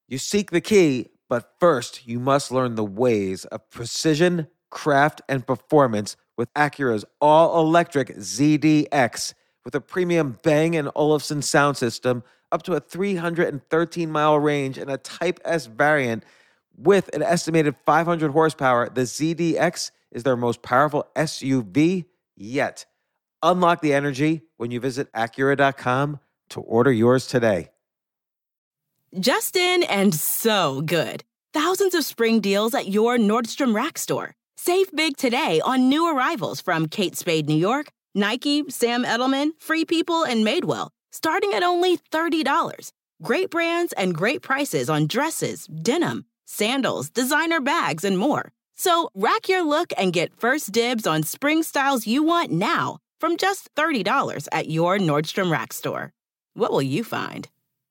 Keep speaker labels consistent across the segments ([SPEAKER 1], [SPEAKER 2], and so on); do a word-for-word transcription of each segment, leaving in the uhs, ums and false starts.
[SPEAKER 1] You seek the key, but first you must learn the ways of precision, craft, and performance with Acura's all-electric Z D X. With a premium Bang and Olufsen sound system, up to a three hundred thirteen mile range, and a Type S variant with an estimated five hundred horsepower, the Z D X is their most powerful S U V yet. Unlock the energy when you visit Acura dot com to order yours today.
[SPEAKER 2] Just in and so good. Thousands of spring deals at your Nordstrom Rack store. Save big today on new arrivals from Kate Spade New York, Nike, Sam Edelman, Free People, and Madewell, starting at only thirty dollars. Great brands and great prices on dresses, denim, sandals, designer bags, and more. So rack your look and get first dibs on spring styles you want now from just thirty dollars at your Nordstrom Rack store. What will you find?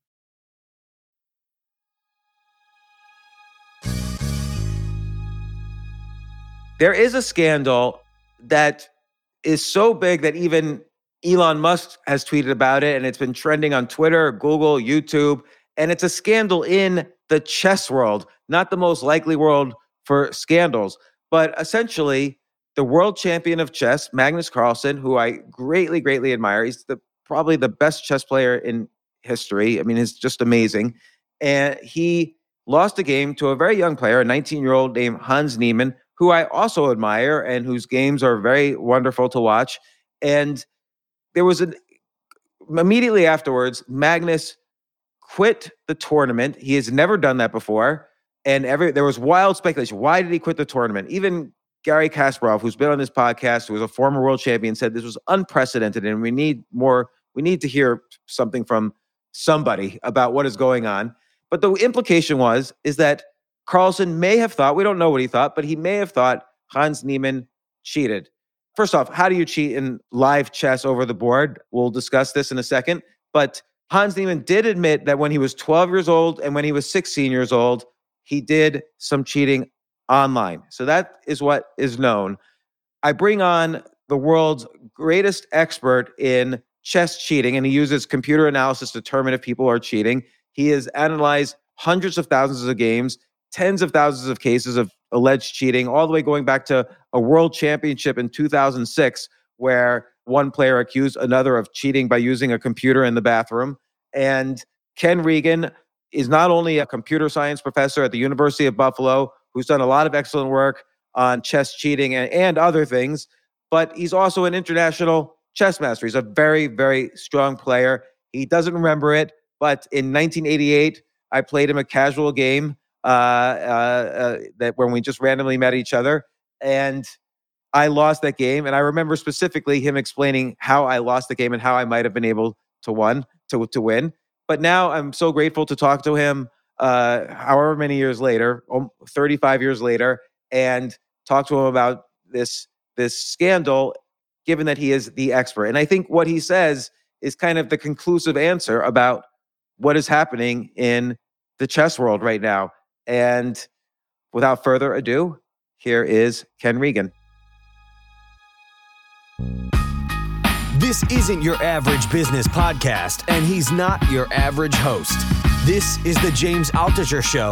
[SPEAKER 1] There is a scandal that is so big that even Elon Musk has tweeted about it, and it's been trending on Twitter, Google, YouTube, and it's a scandal in the chess world, not the most likely world for scandals, but essentially the world champion of chess, Magnus Carlsen, who I greatly, greatly admire. He's the probably the best chess player in history. I mean, he's just amazing. And he lost a game to a very young player, a nineteen-year-old named Hans Niemann, who I also admire and whose games are very wonderful to watch. And there was an immediately afterwards, Magnus quit the tournament. He has never done that before. And every there was wild speculation. Why did he quit the tournament? Even Gary Kasparov, who's been on this podcast, who was a former world champion, said this was unprecedented and we need more, we need to hear something from somebody about what is going on. But the implication was, is that Carlsen may have thought, we don't know what he thought, but he may have thought Hans Niemann cheated. First off, how do you cheat in live chess over the board? We'll discuss this in a second. But Hans Niemann did admit that when he was twelve years old and when he was sixteen years old, he did some cheating online. So that is what is known. I bring on the world's greatest expert in chess cheating, and he uses computer analysis to determine if people are cheating. He has analyzed hundreds of thousands of games, tens of thousands of cases of alleged cheating, all the way going back to a world championship in two thousand six, where one player accused another of cheating by using a computer in the bathroom. And Ken Regan is not only a computer science professor at the University of Buffalo, who's done a lot of excellent work on chess cheating and, and other things, but he's also an international chess master. He's a very, very strong player. He doesn't remember it, but in nineteen eighty-eight, I played him a casual game uh, uh, uh, that when we just randomly met each other, and I lost that game. And I remember specifically him explaining how I lost the game and how I might have been able to won to to win. But now I'm so grateful to talk to him, uh, however many years later, thirty-five years later, and talk to him about this this scandal, given that he is the expert. And I think what he says is kind of the conclusive answer about what is happening in the chess world right now. And without further ado, here is Ken Regan.
[SPEAKER 3] This isn't your average business podcast, and he's not your average host. This is the James Altucher Show.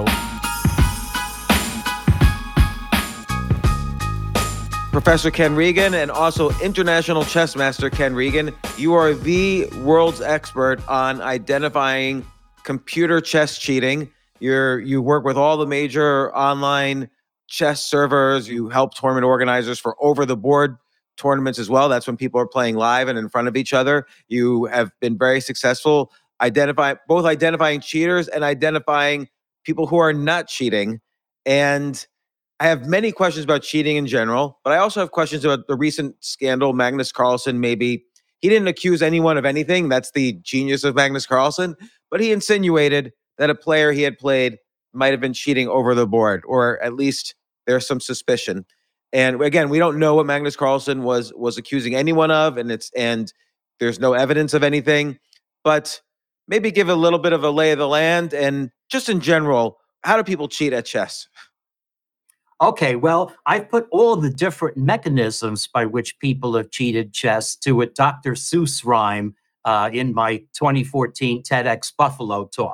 [SPEAKER 1] Professor Ken Regan and also international chess master Ken Regan, you are the world's expert on identifying computer chess cheating. You're, you work with all the major online chess servers. You help tournament organizers for over-the-board tournaments as well. That's when people are playing live and in front of each other. You have been very successful identify both identifying cheaters and identifying people who are not cheating. And I have many questions about cheating in general, but I also have questions about the recent scandal. Magnus Carlsen, maybe he didn't accuse anyone of anything. That's the genius of Magnus Carlsen, but he insinuated that a player he had played might have been cheating over the board, or at least there's some suspicion. And again, we don't know what Magnus Carlsen was was accusing anyone of, and it's and there's no evidence of anything. But maybe give a little bit of a lay of the land, and just in general, how do people cheat at chess?
[SPEAKER 4] Okay, well, I've put all the different mechanisms by which people have cheated chess to a Doctor Seuss rhyme uh, in my twenty fourteen TEDx Buffalo talk.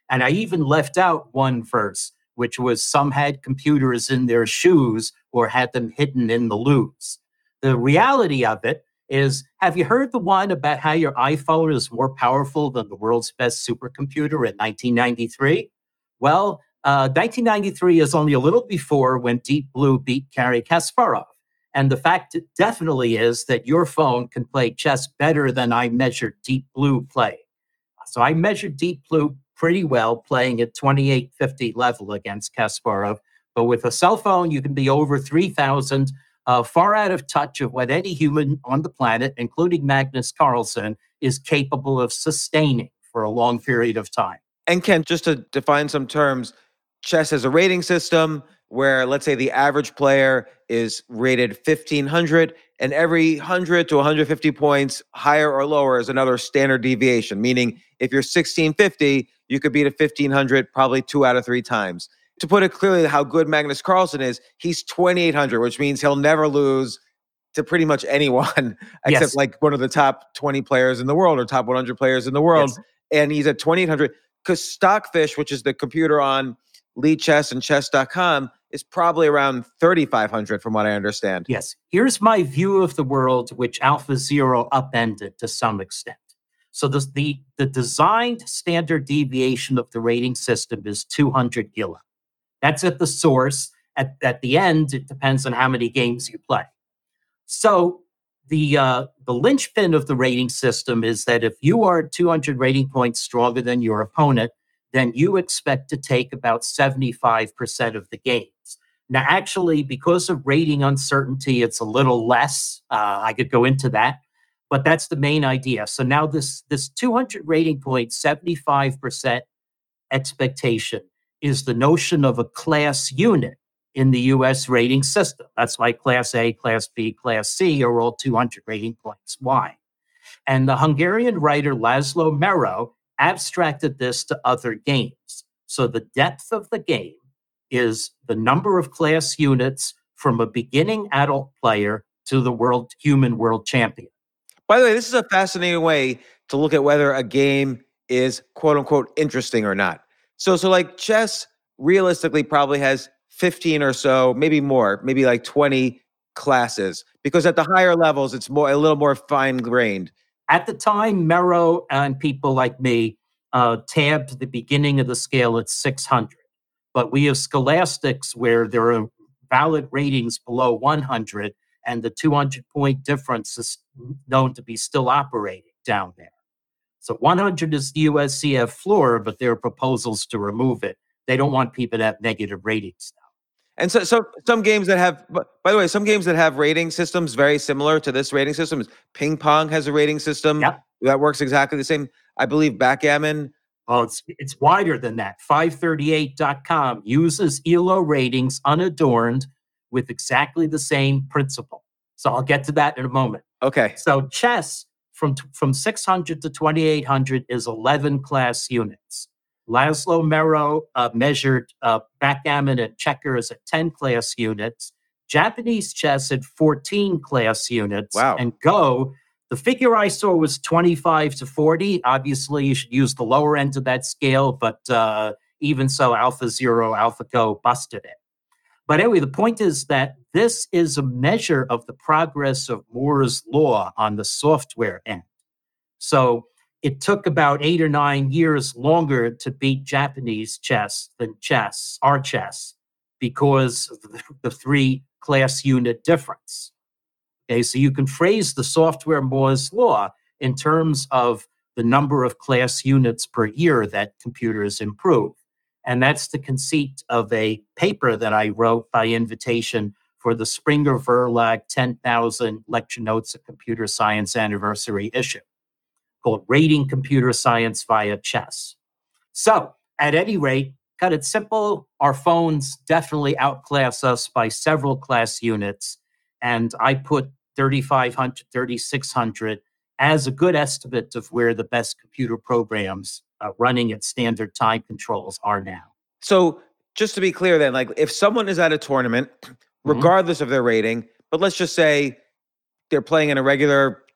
[SPEAKER 4] And I even left out one verse, which was some had computers in their shoes or had them hidden in the loos. The reality of it is, have you heard the one about how your iPhone is more powerful than the world's best supercomputer in nineteen ninety-three? Well, uh, nineteen ninety-three is only a little before when Deep Blue beat Garry Kasparov. And the fact definitely is that your phone can play chess better than I measured Deep Blue play. So I measured Deep Blue pretty well, playing at twenty-eight fifty level against Kasparov. But with a cell phone, you can be over three thousand, uh, far out of touch of what any human on the planet, including Magnus Carlsen, is capable of sustaining for a long period of time.
[SPEAKER 1] And Ken, just to define some terms, chess has a rating system where, let's say, the average player is rated fifteen hundred, and every one hundred to one hundred fifty points, higher or lower, is another standard deviation, meaning if you're sixteen fifty, you could beat a fifteen hundred probably two out of three times. To put it clearly, how good Magnus Carlsen is, he's twenty-eight hundred, which means he'll never lose to pretty much anyone except
[SPEAKER 4] Yes.
[SPEAKER 1] like one of the top twenty players in the world or top one hundred players in the world.
[SPEAKER 4] Yes.
[SPEAKER 1] And he's at twenty-eight hundred because Stockfish, which is the computer on Lead Chess and chess dot com, is probably around thirty-five hundred from what I understand.
[SPEAKER 4] Yes. Here's my view of the world, which AlphaZero upended to some extent. So the, the, the designed standard deviation of the rating system is two hundred Gila. That's at the source. At, at the end, it depends on how many games you play. So the, uh, the linchpin of the rating system is that if you are two hundred rating points stronger than your opponent, then you expect to take about seventy-five percent of the games. Now, actually, because of rating uncertainty, it's a little less. Uh, I could go into that, but that's the main idea. So now this, this two hundred rating point, seventy-five percent expectation is the notion of a class unit in the U S rating system. That's why Class A, Class B, Class C are all two hundred rating points. Why? And the Hungarian writer Laszlo Mero abstracted this to other games. So the depth of the game is the number of class units from a beginning adult player to the world human world champion.
[SPEAKER 1] By the way, this is a fascinating way to look at whether a game is quote unquote interesting or not. So, so like chess realistically probably has fifteen or so, maybe more, maybe like twenty classes, because at the higher levels, it's more a little more fine grained.
[SPEAKER 4] At the time, Mero and people like me uh, tabbed the beginning of the scale at six hundred. But we have scholastics where there are valid ratings below one hundred, and the two hundred point difference is known to be still operating down there. So one hundred is the U S C F floor, but there are proposals to remove it. They don't want people to have negative ratings now.
[SPEAKER 1] And so, so some games that have, by the way, some games that have rating systems very similar to this rating system is Ping Pong has a rating system
[SPEAKER 4] Yep.
[SPEAKER 1] that works exactly the same. I believe backgammon.
[SPEAKER 4] Well, it's it's wider than that. five thirty-eight dot com uses E L O ratings unadorned with exactly the same principle. So I'll get to that in a moment.
[SPEAKER 1] Okay.
[SPEAKER 4] So chess from from six hundred to twenty-eight hundred is eleven class units. Laszlo Mero uh, measured uh, backgammon and checkers at ten class units. Japanese chess at fourteen class units.
[SPEAKER 1] Wow.
[SPEAKER 4] And Go, the figure I saw was twenty-five to forty. Obviously, you should use the lower end of that scale, but uh, even so, AlphaZero, AlphaGo busted it. But anyway, the point is that this is a measure of the progress of Moore's law on the software end. So it took about eight or nine years longer to beat Japanese chess than chess, our chess, because of the, the three class unit difference. Okay, so you can phrase the software Moore's law in terms of the number of class units per year that computers improve. And that's the conceit of a paper that I wrote by invitation for the Springer Verlag ten thousand Lecture Notes of Computer Science Anniversary issue, called Rating Computer Science via Chess. So, at any rate, cut it simple, our phones definitely outclass us by several class units, and I put thirty-five hundred, thirty-six hundred as a good estimate of where the best computer programs uh, running at standard time controls are now.
[SPEAKER 1] So just to be clear then, like if someone is at a tournament, regardless mm-hmm. of their rating, but let's just say they're playing in a regular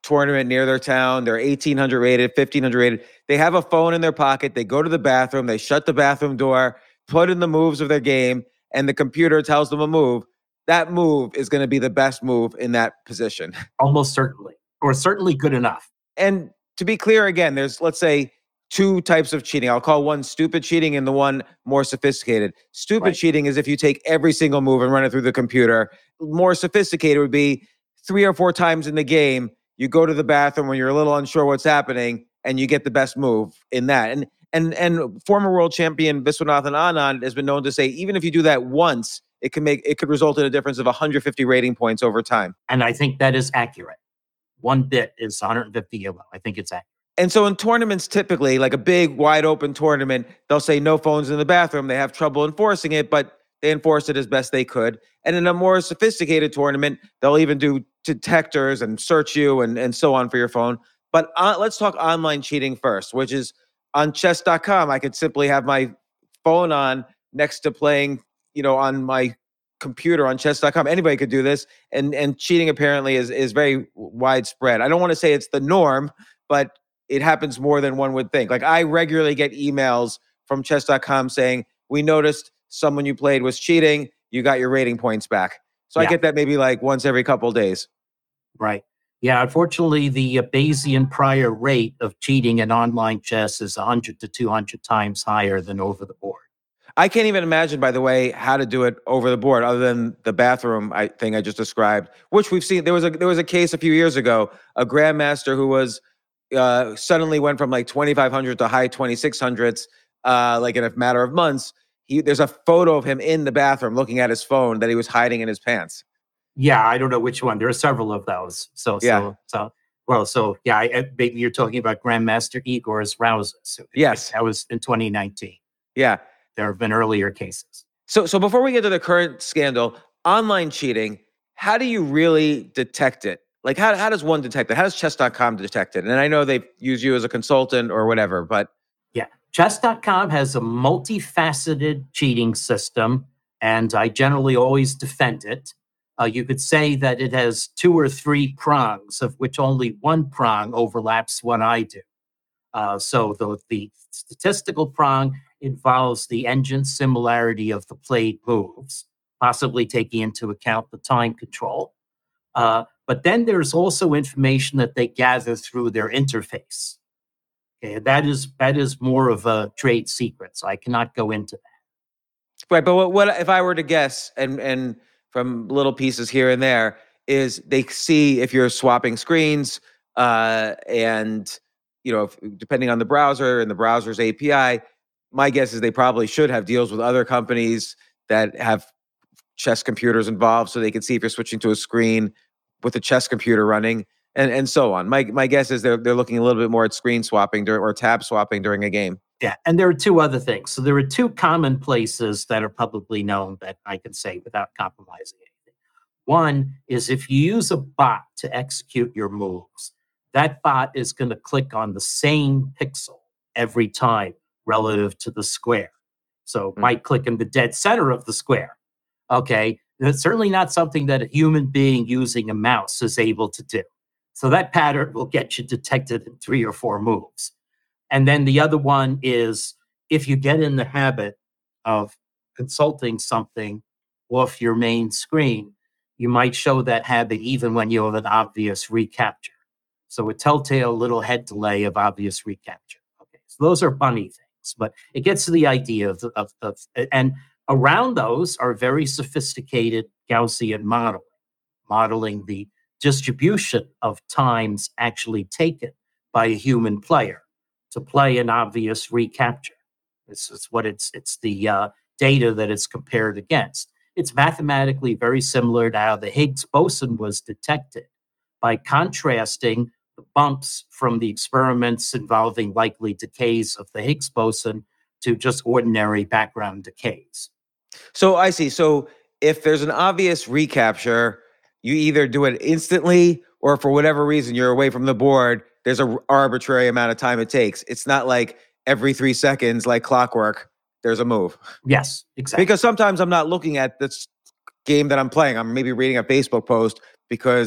[SPEAKER 1] tournament near their town. They're eighteen hundred rated, fifteen hundred rated. They have a phone in their pocket. They go to the bathroom. They shut the bathroom door, put in the moves of their game, and the computer tells them a move. That move is going to be the best move in that position.
[SPEAKER 4] Almost certainly, or certainly good enough.
[SPEAKER 1] And to be clear, again, there's, let's say, two types of cheating. I'll call one stupid cheating and the one more sophisticated. Stupid
[SPEAKER 4] Right.
[SPEAKER 1] cheating is if you take every single move and run it through the computer. More sophisticated would be three or four times in the game, you go to the bathroom when you're a little unsure what's happening, and you get the best move in that. And and and former world champion Viswanathan Anand has been known to say, even if you do that once, it can make it could result in a difference of one hundred fifty rating points over time.
[SPEAKER 4] And I think that is accurate. One bit is one hundred fifty yellow. I think it's accurate.
[SPEAKER 1] And so in tournaments, typically, like a big, wide open tournament, they'll say no phones in the bathroom. They have trouble enforcing it, but they enforced it as best they could. And in a more sophisticated tournament, they'll even do detectors and search you and, and so on for your phone. But uh, let's talk online cheating first, which is on chess dot com. I could simply have my phone on next to playing, you know, on my computer on chess dot com. Anybody could do this. And and cheating apparently is, is very widespread. I don't want to say it's the norm, but it happens more than one would think. Like, I regularly get emails from chess dot com saying, we noticed someone you played was cheating. You got your rating points back. So
[SPEAKER 4] Yeah.
[SPEAKER 1] I get that maybe like once every couple of days.
[SPEAKER 4] Right. Yeah, unfortunately, the uh, Bayesian prior rate of cheating in online chess is one hundred to two hundred times higher than over the board.
[SPEAKER 1] I can't even imagine, by the way, how to do it over the board other than the bathroom I, thing I just described, which we've seen. There was a there was a case a few years ago, a grandmaster who was uh, suddenly went from like twenty-five hundred to high twenty-six hundreds, uh, like in a matter of months. He, there's a photo of him in the bathroom looking at his phone that he was hiding in his pants.
[SPEAKER 4] Yeah, I don't know which one. There are several of those. So,
[SPEAKER 1] Yeah.
[SPEAKER 4] so, so, well, so yeah, I, I- maybe you're talking about Grandmaster Igor's Rousas. So
[SPEAKER 1] Yes.
[SPEAKER 4] that was in twenty nineteen.
[SPEAKER 1] Yeah.
[SPEAKER 4] There have been earlier cases.
[SPEAKER 1] So, so before we get to the current scandal, online cheating, how do you really detect it? Like, how, how does one detect it? How does chess dot com detect it? And I know they use you as a consultant or whatever, but
[SPEAKER 4] Yeah, chess dot com has a multifaceted cheating system, and I generally always defend it. Uh, you could say that it has two or three prongs, of which only one prong overlaps what I do. Uh, so the, the statistical prong involves the engine similarity of the played moves, possibly taking into account the time control. Uh, but then there's also information that they gather through their interface. Okay, that is that is more of a trade secret, so I cannot go into that.
[SPEAKER 1] right. But what, what if I were to guess, and and from little pieces here and there, is they see if you're swapping screens, uh, and you know, if, depending on the browser and the browser's A P I. My guess is they probably should have deals with other companies that have chess computers involved, so they can see if you're switching to a screen with a chess computer running, and and so on. My my guess is they're they're looking a little bit more at screen swapping dur- or tab swapping during a game.
[SPEAKER 4] Yeah, and there are two other things. So there are two common places that are publicly known that I can say without compromising anything. One is if you use a bot to execute your moves, that bot is going to click on the same pixel every time relative to the square. So it
[SPEAKER 1] Mm.
[SPEAKER 4] might click in the dead center of the square. Okay, that's certainly not something that a human being using a mouse is able to do. So that pattern will get you detected in three or four moves. And then the other one is if you get in the habit of consulting something off your main screen, you might show that habit even when you have an obvious recapture. So a telltale little head delay of obvious recapture. Okay, so those are bunny things, but it gets to the idea of, of, of and around those are very sophisticated Gaussian modeling, modeling the distribution of times actually taken by a human player to play an obvious recapture. This is what it's, it's the uh, data that it's compared against. It's mathematically very similar to how the Higgs boson was detected by contrasting the bumps from the experiments involving likely decays of the Higgs boson to just ordinary background decays.
[SPEAKER 1] So I see. So if there's an obvious recapture, you either do it instantly, or for whatever reason you're away from the board, there's an arbitrary amount of time it takes. It's not like every three seconds, like clockwork, there's a move.
[SPEAKER 4] Yes, exactly.
[SPEAKER 1] Because sometimes I'm not looking at this game that I'm playing. I'm maybe reading a Facebook post because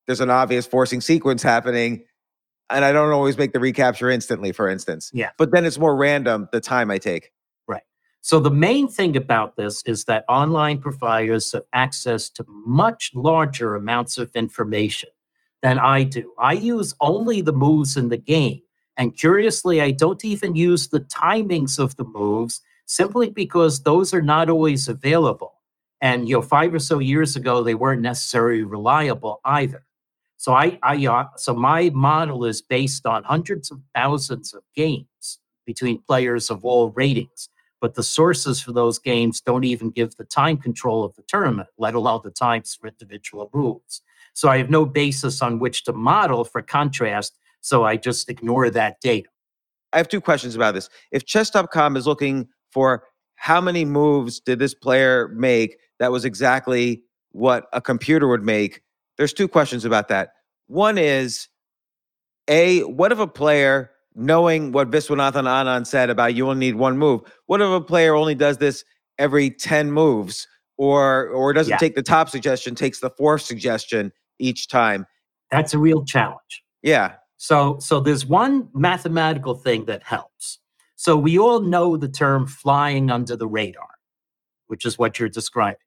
[SPEAKER 1] there's an obvious forcing sequence happening, and I don't always make the recapture instantly, for instance.
[SPEAKER 4] Yeah.
[SPEAKER 1] But then it's more random, the time I take.
[SPEAKER 4] Right. So the main thing about this is that online providers have access to much larger amounts of information than I do. I use only the moves in the game. And curiously, I don't even use the timings of the moves simply because those are not always available. And, you know, five or so years ago, they weren't necessarily reliable either. So I, I, uh, so my model is based on hundreds of thousands of games between players of all ratings. But the sources for those games don't even give the time control of the tournament, let alone the times for individual moves. So I have no basis on which to model for contrast. So I just ignore that data.
[SPEAKER 1] I have two questions about this. If chess dot com is looking for how many moves did this player make that was exactly what a computer would make, there's two questions about that. One is, A, what if a player, knowing what Viswanathan Anand said about you only need one move, what if a player only does this every ten moves or or doesn't
[SPEAKER 4] Yeah.
[SPEAKER 1] take the top suggestion, takes the fourth suggestion each time?
[SPEAKER 4] That's a real challenge.
[SPEAKER 1] Yeah.
[SPEAKER 4] So, so there's one mathematical thing that helps. So we all know the term flying under the radar, which is what you're describing.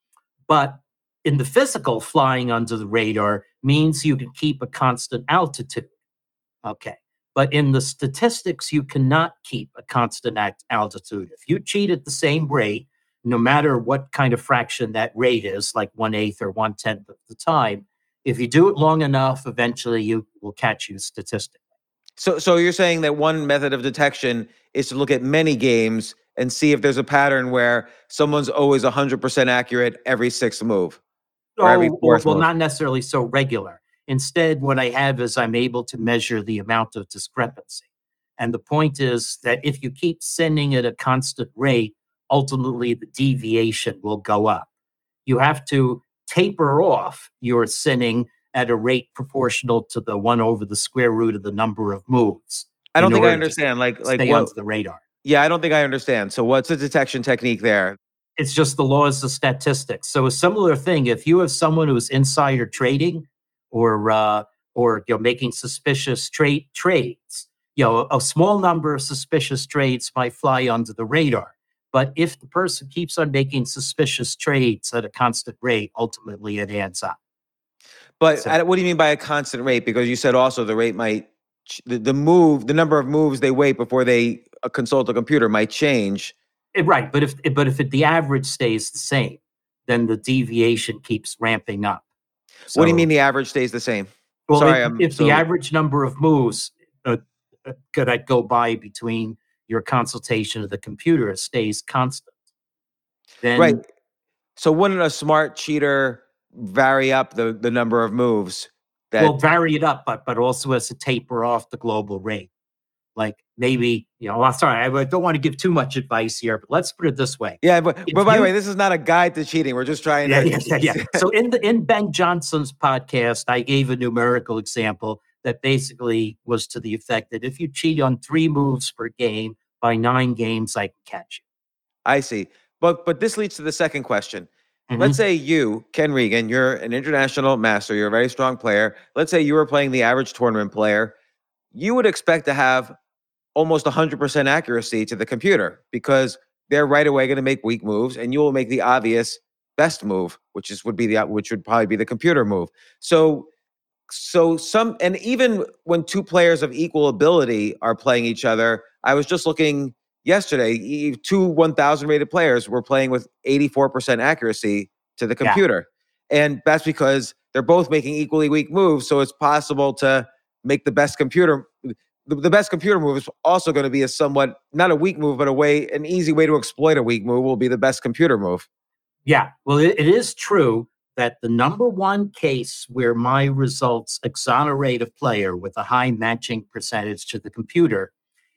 [SPEAKER 4] But in the physical, flying under the radar means you can keep a constant altitude. Okay. But in the statistics, you cannot keep a constant act altitude. If you cheat at the same rate, no matter what kind of fraction that rate is, like one eighth or one tenth of the time, if you do it long enough, eventually you will catch you statistically.
[SPEAKER 1] So, so you're saying that one method of detection is to look at many games and see if there's a pattern where someone's always one hundred percent accurate every sixth move. Or every
[SPEAKER 4] Oh, or,
[SPEAKER 1] fourth
[SPEAKER 4] well,
[SPEAKER 1] move.
[SPEAKER 4] not necessarily so regular. Instead, what I have is I'm able to measure the amount of discrepancy. And the point is that if you keep sending at a constant rate, ultimately the deviation will go up. You have to taper off your sinning at a rate proportional to the one over the square root of the number of moves.
[SPEAKER 1] I don't
[SPEAKER 4] in
[SPEAKER 1] think I
[SPEAKER 4] order to
[SPEAKER 1] understand. Like, like
[SPEAKER 4] stay
[SPEAKER 1] what?
[SPEAKER 4] under the radar.
[SPEAKER 1] Yeah, I don't think I understand. So, what's the detection technique there?
[SPEAKER 4] It's just the laws of statistics. So a similar thing, if you have someone who's insider trading or uh, or you know making suspicious trade trades, you know, a small number of suspicious trades might fly under the radar. But if the person keeps on making suspicious trades at a constant rate, ultimately it adds up.
[SPEAKER 1] But
[SPEAKER 4] So-
[SPEAKER 1] I- what do you mean by a constant rate? Because you said also the rate might, ch- the, the move, the number of moves they wait before they uh, consult a computer might change.
[SPEAKER 4] Eh, Right, but if but if it, the average stays the same, then the deviation keeps ramping up.
[SPEAKER 1] What do you
[SPEAKER 4] So-
[SPEAKER 1] mean the average stays the same?
[SPEAKER 4] Well,
[SPEAKER 1] Sorry,
[SPEAKER 4] if,
[SPEAKER 1] I'm
[SPEAKER 4] if
[SPEAKER 1] so-
[SPEAKER 4] the average number of moves uh, uh, could I go by between your consultation of the computer stays constant, then
[SPEAKER 1] Right. So, wouldn't a smart cheater vary up the, the number of moves? That
[SPEAKER 4] we'll vary it up, but but also as to taper off the global rate. Like maybe, you know, well, sorry, I don't want to give too much advice here, but let's put it this way.
[SPEAKER 1] Yeah, but,
[SPEAKER 4] If
[SPEAKER 1] but by the
[SPEAKER 4] you-
[SPEAKER 1] way, this is not a guide to cheating. We're just trying
[SPEAKER 4] Yeah,
[SPEAKER 1] to.
[SPEAKER 4] yeah, yeah, yeah. So in the in Ben Johnson's podcast, I gave a numerical example that basically was to the effect that if you cheat on three moves per game, by nine games, I can catch you.
[SPEAKER 1] I see. But but this leads to the second question.
[SPEAKER 4] Mhm.
[SPEAKER 1] Let's say you, Ken Regan, you're an international master, you're a very strong player. Let's say you were playing the average tournament player. You would expect to have almost one hundred percent accuracy to the computer because they're right away going to make weak moves and you will make the obvious best move, which is would be the which would probably be the computer move. So so some and even when two players of equal ability are playing each other, I was just looking yesterday, e- two one thousand rated players were playing with eighty-four percent accuracy to the
[SPEAKER 4] Yeah.
[SPEAKER 1] computer. And that's because they're both making equally weak moves. So it's possible to make the best computer. The, the best computer move is also going to be a somewhat, not a weak move, but a way, an easy way to exploit a weak move will be the best computer move.
[SPEAKER 4] Yeah, well, it, it is true that the number one case where my results exonerate a player with a high matching percentage to the computer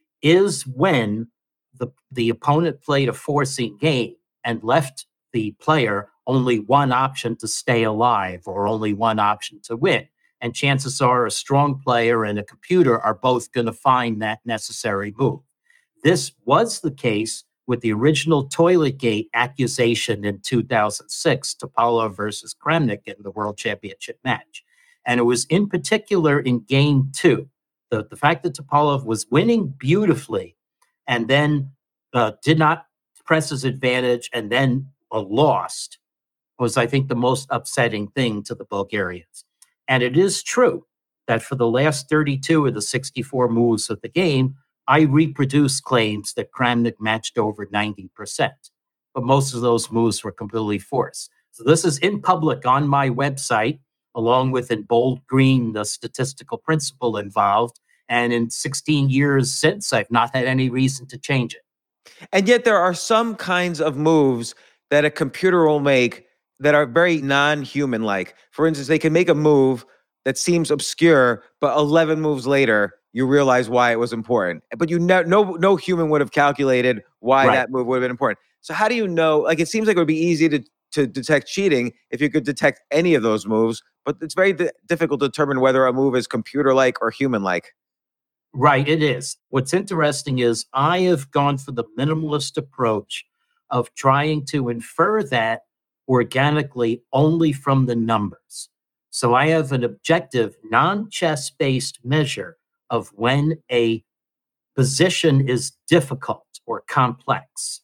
[SPEAKER 4] is when the, the opponent played a forcing game and left the player only one option to stay alive or only one option to win. And chances are a strong player and a computer are both going to find that necessary move. This was the case with the original Toiletgate accusation in two thousand six, Topalov versus Kramnik in the World Championship match. And it was in particular in game two. The, the fact that Topalov was winning beautifully and then uh, did not press his advantage and then uh, lost was, I think, the most upsetting thing to the Bulgarians. And it is true that for the last thirty-two of the sixty-four moves of the game, I reproduced claims that Kramnik matched over ninety percent. But most of those moves were completely forced. So this is in public on my website, along with in bold green, the statistical principle involved. And in sixteen years since, I've not had any reason to change it.
[SPEAKER 1] And yet there are some kinds of moves that a computer will make that are very non-human like. For instance, they can make a move that seems obscure, but eleven moves later, you realize why it was important. But you ne- no no human would have calculated why
[SPEAKER 4] Right.
[SPEAKER 1] that move would have been important. So how do you know? Like, it seems like it would be easy to to detect cheating if you could detect any of those moves, but it's very di- difficult to determine whether a move is computer-like or human-like.
[SPEAKER 4] Right, it is. What's interesting is I have gone for the minimalist approach of trying to infer that organically only from the numbers. So I have an objective, non-chess based measure of when a position is difficult or complex.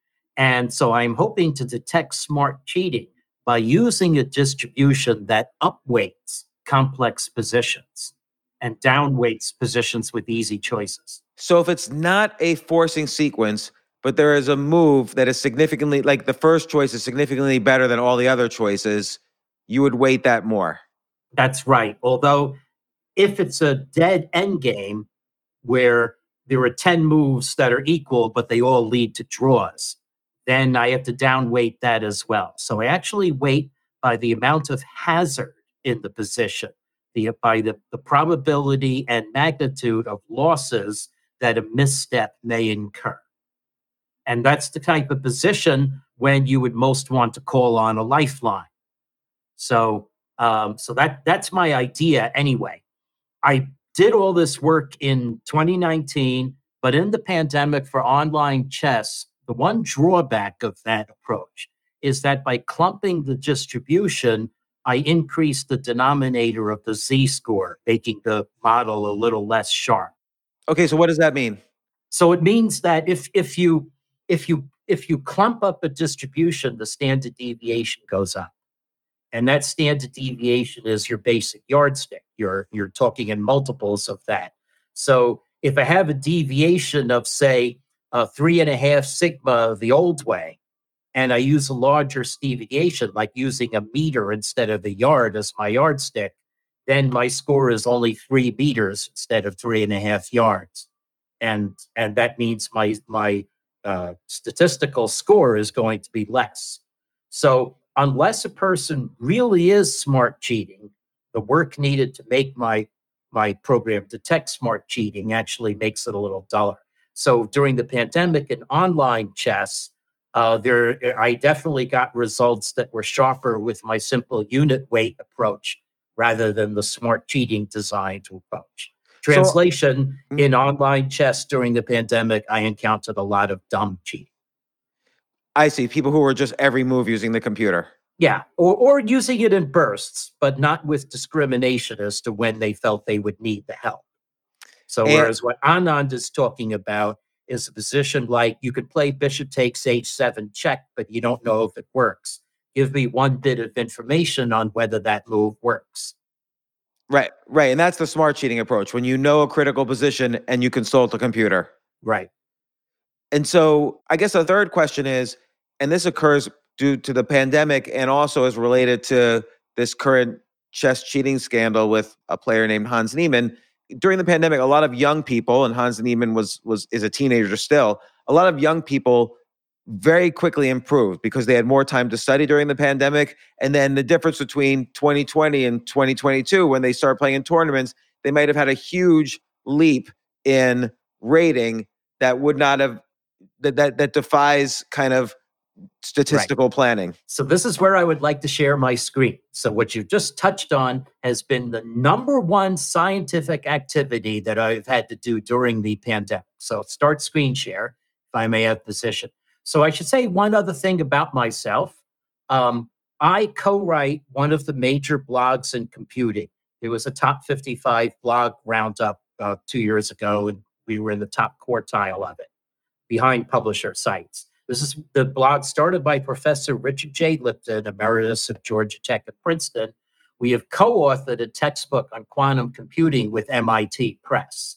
[SPEAKER 4] And so I'm hoping to detect smart cheating by using a distribution that upweights complex positions and downweights positions with easy choices.
[SPEAKER 1] So if it's not a forcing sequence, but there is a move that is significantly, like the first choice is significantly better than all the other choices, you would weight that more.
[SPEAKER 4] That's right. Although if it's a dead end game where there are ten moves that are equal, but they all lead to draws, then I have to downweight that as well. So I actually weight by the amount of hazard in the position, the, by the, the probability and magnitude of losses that a misstep may incur. And that's the type of position when you would most want to call on a lifeline. So, um, so that that's my idea anyway. I did all this work in twenty nineteen, but in the pandemic for online chess, the one drawback of that approach is that by clumping the distribution, I increased the denominator of the z-score, making the model a little less sharp.
[SPEAKER 1] Okay, so what does that mean?
[SPEAKER 4] So it means that if if you if you if you clump up a distribution, the standard deviation goes up. And that standard deviation is your basic yardstick. You're you're talking in multiples of that. So if I have a deviation of, say, uh, three and a half sigma the old way, and I use a larger deviation, like using a meter instead of a yard as my yardstick, then my score is only three meters instead of three and a half yards. And and that means my my uh, statistical score is going to be less. So unless a person really is smart cheating, the work needed to make my my program detect smart cheating actually makes it a little duller. So during the pandemic in online chess, uh, there I definitely got results that were sharper with my simple unit weight approach rather than the smart cheating designed approach. Translation,
[SPEAKER 1] So,
[SPEAKER 4] in online chess during the pandemic, I encountered a lot of dumb cheating.
[SPEAKER 1] I see people who were just every move using the computer.
[SPEAKER 4] Yeah, or, or using it in bursts, but not with discrimination as to when they felt they would need the help. So
[SPEAKER 1] And-
[SPEAKER 4] whereas what Anand is talking about is a position like you could play bishop takes h seven check, but you don't know if it works. Give me one bit of information on whether that move works.
[SPEAKER 1] Right, right. And that's the smart cheating approach, when you know a critical position and you consult a computer.
[SPEAKER 4] Right.
[SPEAKER 1] And so I guess the third question is, and this occurs due to the pandemic and also is related to this current chess cheating scandal with a player named Hans Niemann. During the pandemic, a lot of young people, and Hans Niemann was was is a teenager still, a lot of young people very quickly improved because they had more time to study during the pandemic. And then the difference between twenty twenty and twenty twenty-two, when they started playing in tournaments, they might have had a huge leap in rating that would not have, that that, that defies kind of statistical right. planning.
[SPEAKER 4] So this is where I would like to share my screen. So what you've just touched on has been the number one scientific activity that I've had to do during the pandemic. So start screen share, if I may have position. So I should say one other thing about myself. Um, I co-write one of the major blogs in computing, It was a top fifty-five blog roundup uh, two years ago, and we were in the top quartile of it, behind publisher sites. This is the blog started by Professor Richard J. Lipton, emeritus of Georgia Tech at Princeton. We have co-authored a textbook on quantum computing with M I T Press.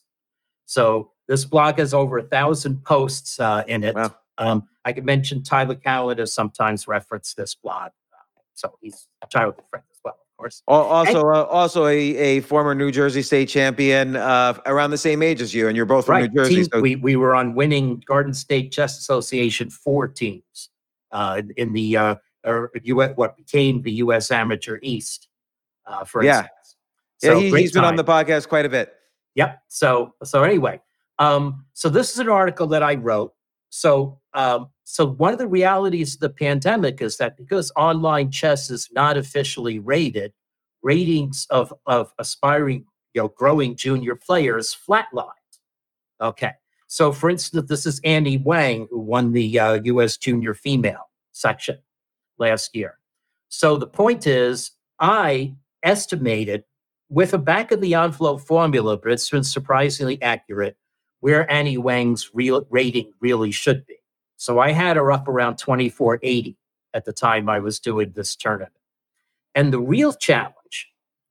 [SPEAKER 4] So this blog has over a thousand posts uh, in it.
[SPEAKER 1] Wow.
[SPEAKER 4] Um, I could mention Tyler Cowan has sometimes referenced this blog. Uh, so he's a childhood friend as well, of course.
[SPEAKER 1] Al- Also, uh, also a, a former New Jersey State champion, uh, around the same age as you, and you're both from
[SPEAKER 4] Right.
[SPEAKER 1] New Jersey.
[SPEAKER 4] Team,
[SPEAKER 1] So
[SPEAKER 4] we, we were on winning Garden State Chess Association four teams uh, in the uh, or U S, what became the U S Amateur East, uh, for
[SPEAKER 1] Yeah.
[SPEAKER 4] instance.
[SPEAKER 1] yeah,
[SPEAKER 4] So
[SPEAKER 1] he,
[SPEAKER 4] great
[SPEAKER 1] he's been on
[SPEAKER 4] time.
[SPEAKER 1] the podcast quite a bit.
[SPEAKER 4] Yep. So so anyway, um, so this is an article that I wrote. So um, so one of the realities of the pandemic is that because online chess is not officially rated, ratings of of aspiring, you know, growing junior players flatlined. Okay. So for instance, this is Annie Wang, who won the uh, U S Junior Female section last year. So the point is, I estimated with a back of the envelope formula, but it's been surprisingly accurate, where Annie Wang's real rating really should be. So I had her up around twenty-four eighty at the time I was doing this tournament. And the real challenge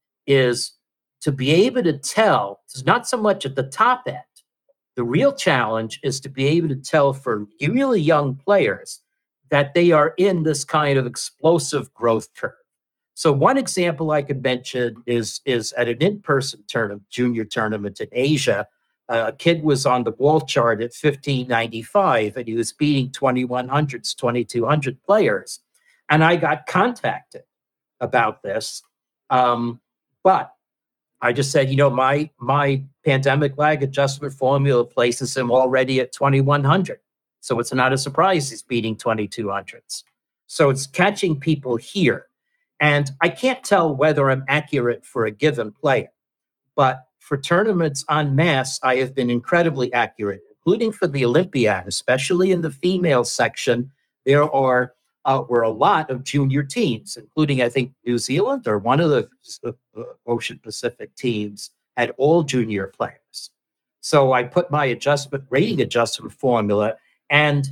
[SPEAKER 4] is to be able to tell, it's not so much at the top end. The real challenge is to be able to tell for really young players that they are in this kind of explosive growth curve. So one example I could mention is, is at an in-person tournament, junior tournament in Asia, uh, a kid was on the wall chart at fifteen ninety-five, and he was beating twenty-one hundreds, twenty-two hundred players. And I got contacted about this. Um, but I just said, you know, my my pandemic lag adjustment formula places him already at twenty-one hundred. So it's not a surprise he's beating twenty-two hundreds. So it's catching people here. And I can't tell whether I'm accurate for a given player, but for tournaments en masse, I have been incredibly accurate, including for the Olympiad, especially in the female section. There are uh, were a lot of junior teams, including, I think, New Zealand or one of the uh, Ocean Pacific teams had all junior players. So I put my adjustment rating adjustment formula, and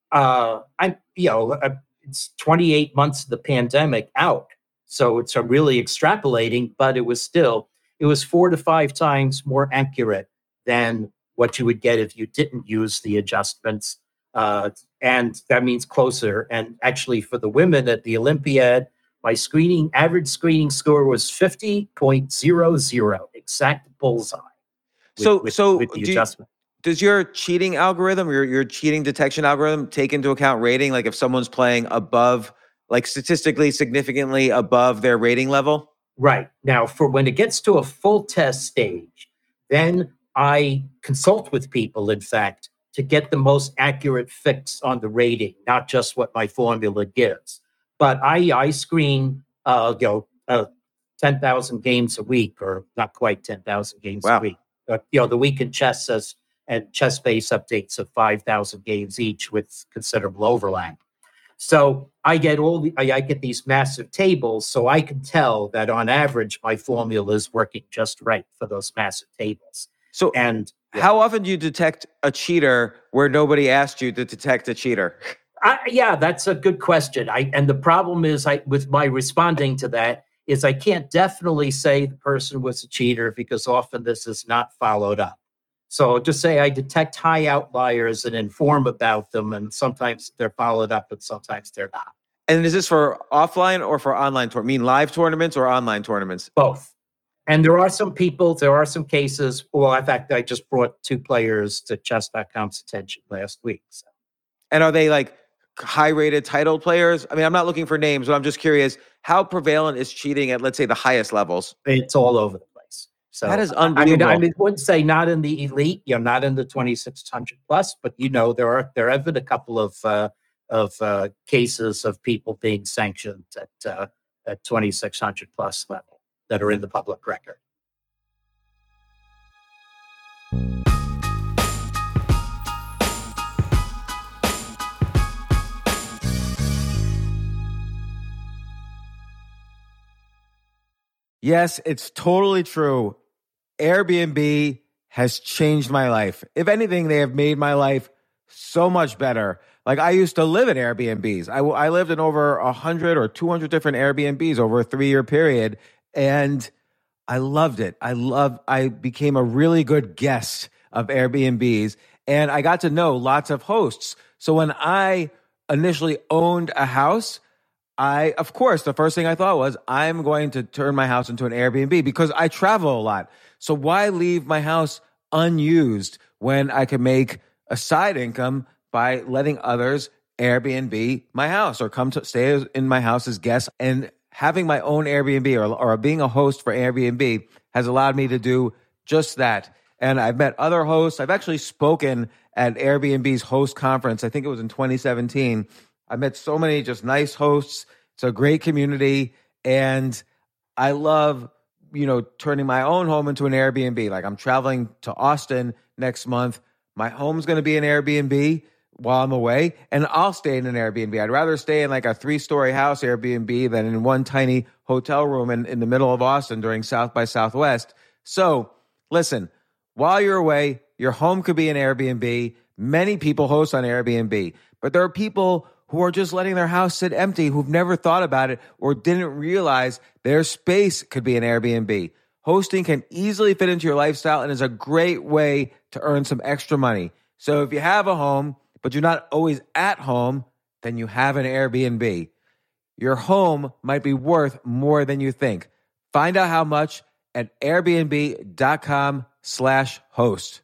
[SPEAKER 4] uh, I, you know, it's twenty-eight months of the pandemic out. So it's a really extrapolating, but it was still, it was four to five times more accurate than what you would get if you didn't use the adjustments. Uh, and that means closer. And actually for the women at the Olympiad, my screening, average screening score was fifty point zero zero, exact bullseye. With,
[SPEAKER 1] So,
[SPEAKER 4] with,
[SPEAKER 1] so
[SPEAKER 4] with the
[SPEAKER 1] do you-
[SPEAKER 4] adjustment.
[SPEAKER 1] does your cheating algorithm, your your cheating detection algorithm, take into account rating? Like if someone's playing above, like statistically significantly above their rating level?
[SPEAKER 4] Right. Now, for when it gets to a full test stage, then I consult with people, in fact, to get the most accurate fix on the rating, not just what my formula gives. But I, I screen, uh, you know, uh, ten thousand games a week, or not quite ten thousand games
[SPEAKER 1] Wow.
[SPEAKER 4] a week. Uh, you know, the Week in Chess says, and Chess Base updates of five thousand games each with considerable overlap. So I get all the, I, I get these massive tables, so I can tell that on average my formula is working just right for those massive tables.
[SPEAKER 1] So
[SPEAKER 4] And yeah.
[SPEAKER 1] how often do you detect a cheater where nobody asked you to detect a cheater?
[SPEAKER 4] I, yeah, that's a good question. I and the problem is, I with my responding to that is I can't definitely say the person was a cheater because often this is not followed up. So I'll just say I detect high outliers and inform about them, and sometimes they're followed up, and sometimes they're not.
[SPEAKER 1] And is this for offline or for online tour? I mean, live tournaments or online tournaments?
[SPEAKER 4] Both. And there are some people, there are some cases. Well, in fact, I just brought two players to chess dot com's attention last week. So.
[SPEAKER 1] And are they like high-rated title players? I mean, I'm not looking for names, but I'm just curious, how prevalent is cheating at, let's say, the highest levels?
[SPEAKER 4] It's all over the place. So
[SPEAKER 1] That is
[SPEAKER 4] I mean,
[SPEAKER 1] unbelievable.
[SPEAKER 4] I mean, I wouldn't say not in the elite, you know, not in the twenty-six hundred plus, but you know, there are there have been a couple of uh, of uh, cases of people being sanctioned at uh, at twenty-six hundred plus level that are in the public record.
[SPEAKER 1] Yes, it's totally true. Airbnb has changed my life. If anything, they have made my life so much better. Like I used to live in Airbnbs. I, I lived in over one hundred or two hundred different Airbnbs over a three-year period, and I loved it. I love. I became a really good guest of Airbnbs, and I got to know lots of hosts. So when I initially owned a house, I, of course, the first thing I thought was, I'm going to turn my house into an Airbnb because I travel a lot. So why leave my house unused when I can make a side income by letting others Airbnb my house or come to stay in my house as guests? And having my own Airbnb or, or being a host for Airbnb has allowed me to do just that. And I've met other hosts. I've actually spoken at Airbnb's host conference. I think it was in twenty seventeen. I met so many just nice hosts. It's a great community. And I love, you know, turning my own home into an Airbnb. Like I'm traveling to Austin next month. My home's going to be an Airbnb while I'm away, and I'll stay in an Airbnb. I'd rather stay in like a three-story house Airbnb than in one tiny hotel room in, in the middle of Austin during South by Southwest. So listen, while you're away, your home could be an Airbnb. Many people host on Airbnb, but there are people who are just letting their house sit empty, who've never thought about it or didn't realize their space could be an Airbnb. Hosting can easily fit into your lifestyle and is a great way to earn some extra money. So if you have a home, but you're not always at home, then you have an Airbnb. Your home might be worth more than you think. Find out how much at airbnb.com slash host.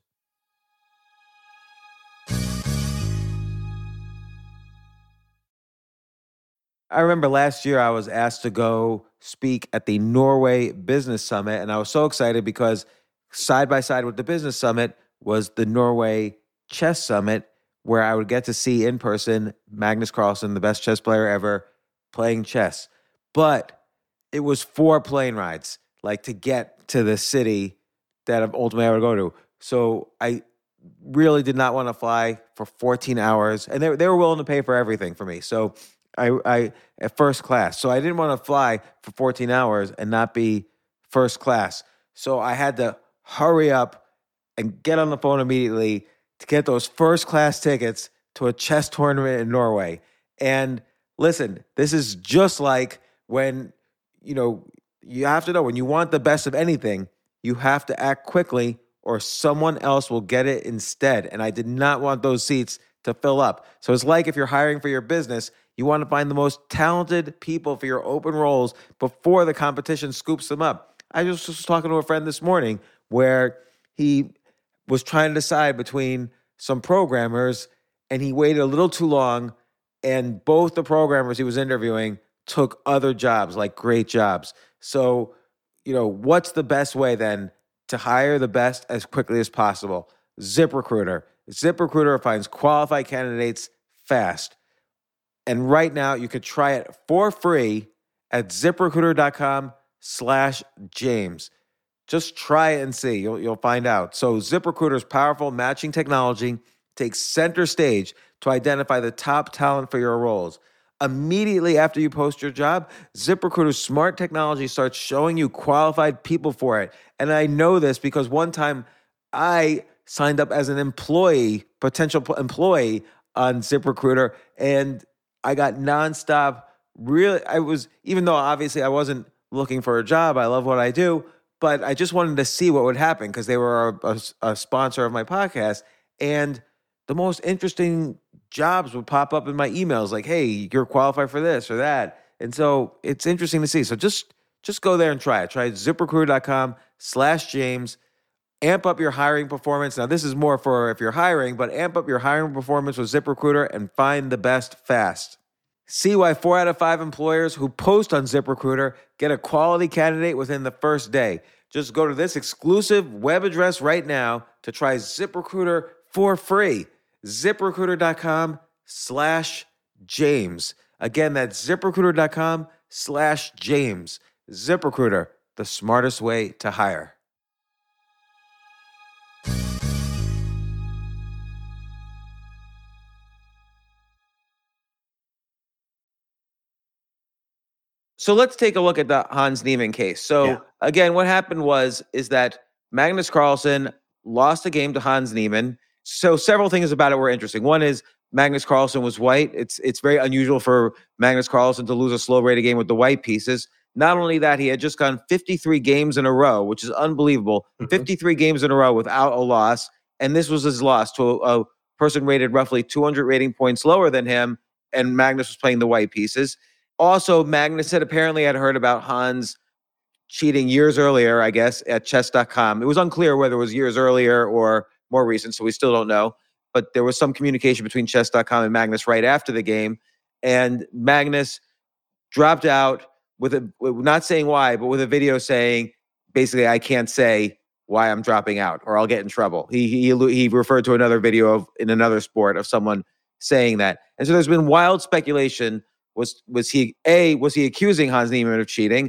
[SPEAKER 1] I remember last year I was asked to go speak at the Norway Business Summit, and I was so excited because side by side with the Business Summit was the Norway Chess Summit, where I would get to see in person Magnus Carlsen, the best chess player ever, playing chess. But it was four plane rides, like to get to the city that ultimately I would go to. So I really did not want to fly for fourteen hours, and they, they were willing to pay for everything for me. So I, I at first class. So I didn't want to fly for fourteen hours and not be first class. So I had to hurry up and get on the phone immediately to get those first class tickets to a chess tournament in Norway. And listen, this is just like when, you know, you have to know when you want the best of anything, you have to act quickly or someone else will get it instead. And I did not want those seats to fill up. So it's like if you're hiring for your business, you want to find the most talented people for your open roles before the competition scoops them up. I just was talking to a friend this morning where he was trying to decide between some programmers and he waited a little too long, and both the programmers he was interviewing took other jobs, like great jobs. So, you know, what's the best way then to hire the best as quickly as possible? ZipRecruiter. ZipRecruiter finds qualified candidates fast. And right now, you could try it for free at ZipRecruiter.com slash James. Just try it and see. You'll, you'll find out. So ZipRecruiter's powerful matching technology takes center stage to identify the top talent for your roles. Immediately after you post your job, ZipRecruiter's smart technology starts showing you qualified people for it. And I know this because one time I signed up as an employee, potential employee on ZipRecruiter, and I got nonstop. Really, I was, even though obviously I wasn't looking for a job, I love what I do, but I just wanted to see what would happen because they were a, a, a sponsor of my podcast. And the most interesting jobs would pop up in my emails like, hey, you're qualified for this or that. And so it's interesting to see. So just, just go there and try it. Try ZipRecruiter.com slash James. Amp up your hiring performance. Now, this is more for if you're hiring, but amp up your hiring performance with ZipRecruiter and find the best fast. See why four out of five employers who post on ZipRecruiter get a quality candidate within the first day. Just go to this exclusive web address right now to try ZipRecruiter for free. ZipRecruiter.com slash James. Again, that's ZipRecruiter.com slash James. ZipRecruiter, the smartest way to hire. So let's take a look at the Hans Niemann case. So
[SPEAKER 4] Yeah.
[SPEAKER 1] again, what happened was is that Magnus Carlsen lost a game to Hans Niemann. So several things about it were interesting. One is Magnus Carlsen was white. It's it's very unusual for Magnus Carlsen to lose a slow rated game with the white pieces. Not only that, he had just gone fifty-three games in a row, which is unbelievable.
[SPEAKER 4] Mhm.
[SPEAKER 1] fifty-three games in a row without a loss. And this was his loss to a, a person rated roughly two hundred rating points lower than him. And Magnus was playing the white pieces. Also, Magnus had apparently had heard about Hans cheating years earlier, I guess, at chess dot com. It was unclear whether it was years earlier or more recent, so we still don't know. But there was some communication between chess dot com and Magnus right after the game. And Magnus dropped out with a, not saying why, but with a video saying, basically, I can't say why I'm dropping out or I'll get in trouble. He, he, he referred to another video of in another sport of someone saying that. And so there's been wild speculation. Was was he A, was he accusing Hans Niemann of cheating?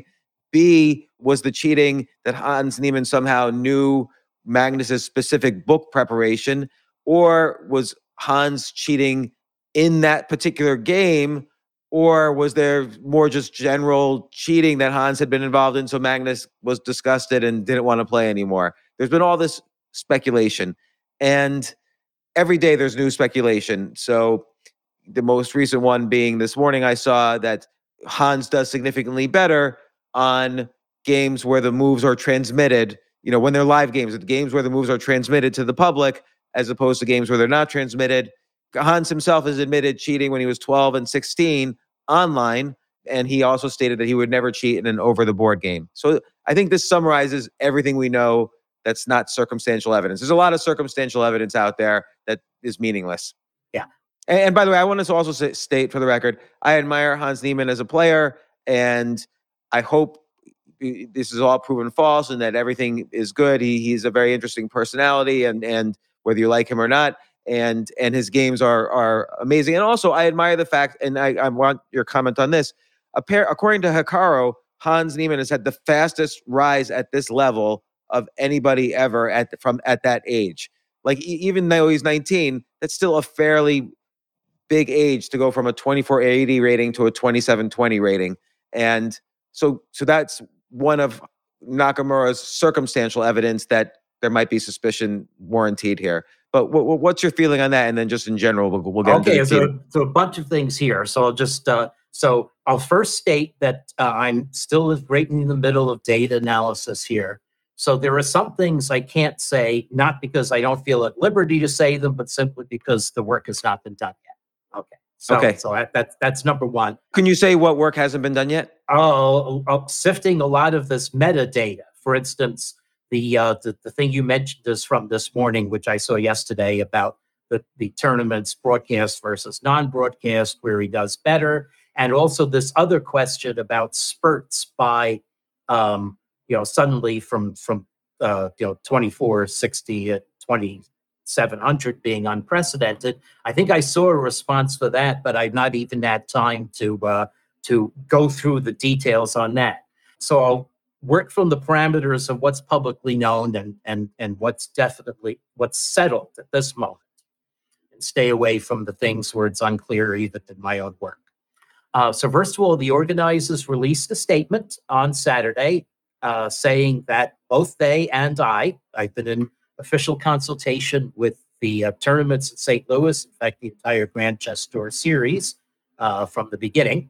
[SPEAKER 1] B, was the cheating that Hans Niemann somehow knew Magnus's specific book preparation? Or was Hans cheating in that particular game? Or was there more just general cheating that Hans had been involved in, so Magnus was disgusted and didn't want to play anymore? There's been all this speculation. And every day there's new speculation. So the most recent one being this morning, I saw that Hans does significantly better on games where the moves are transmitted, you know, when they're live games, the games where the moves are transmitted to the public, as opposed to games where they're not transmitted. Hans himself has admitted cheating when he was twelve and sixteen online, and he also stated that he would never cheat in an over-the-board game. So I think this summarizes everything we know that's not circumstantial evidence. There's a lot of circumstantial evidence out there that is meaningless.
[SPEAKER 4] Yeah.
[SPEAKER 1] And, and by the way, I want to also say, state for the record, I admire Hans Niemann as a player, and I hope this is all proven false and that everything is good. He he's a very interesting personality, and and whether you like him or not, and and his games are are amazing. And also, I admire the fact, and I, I want your comment on this. According to Hikaru, Hans Niemann has had the fastest rise at this level of anybody ever at from at that age. Like e- even though he's nineteen, that's still a fairly big age to go from a twenty-four eighty rating to a twenty-seven twenty rating. And so so that's one of Nakamura's circumstantial evidence that there might be suspicion warranted here. But w- w- what's your feeling on that? And then just in general, we'll, we'll get
[SPEAKER 4] okay,
[SPEAKER 1] into
[SPEAKER 4] so, so a bunch of things here. So I'll just, uh, so I'll first state that uh, I'm still right in the middle of data analysis here. So there are some things I can't say, not because I don't feel at liberty to say them, but simply because the work has not been done yet. Okay. So,
[SPEAKER 1] Okay.
[SPEAKER 4] so that, that, that's number one.
[SPEAKER 1] Can you say what work hasn't been done yet?
[SPEAKER 4] Oh, oh, sifting a lot of this metadata. For instance, the, uh, the the thing you mentioned is from this morning, which I saw yesterday about the, the tournaments broadcast versus non-broadcast, where he does better. And also this other question about spurts by, um, you know, suddenly from, from uh, you know, twenty-four sixty at twenty-seven hundred being unprecedented. I think I saw a response for that, but I've not even had time to uh, to go through the details on that. So I'll work from the parameters of what's publicly known and and and what's definitely what's settled at this moment, and stay away from the things where it's unclear even in my own work. Uh, so first of all, the organizers released a statement on Saturday uh, saying that both they and I, I've been in official consultation with the uh, tournaments at Saint Louis, in fact, the entire Grand Chess Tour series uh, from the beginning.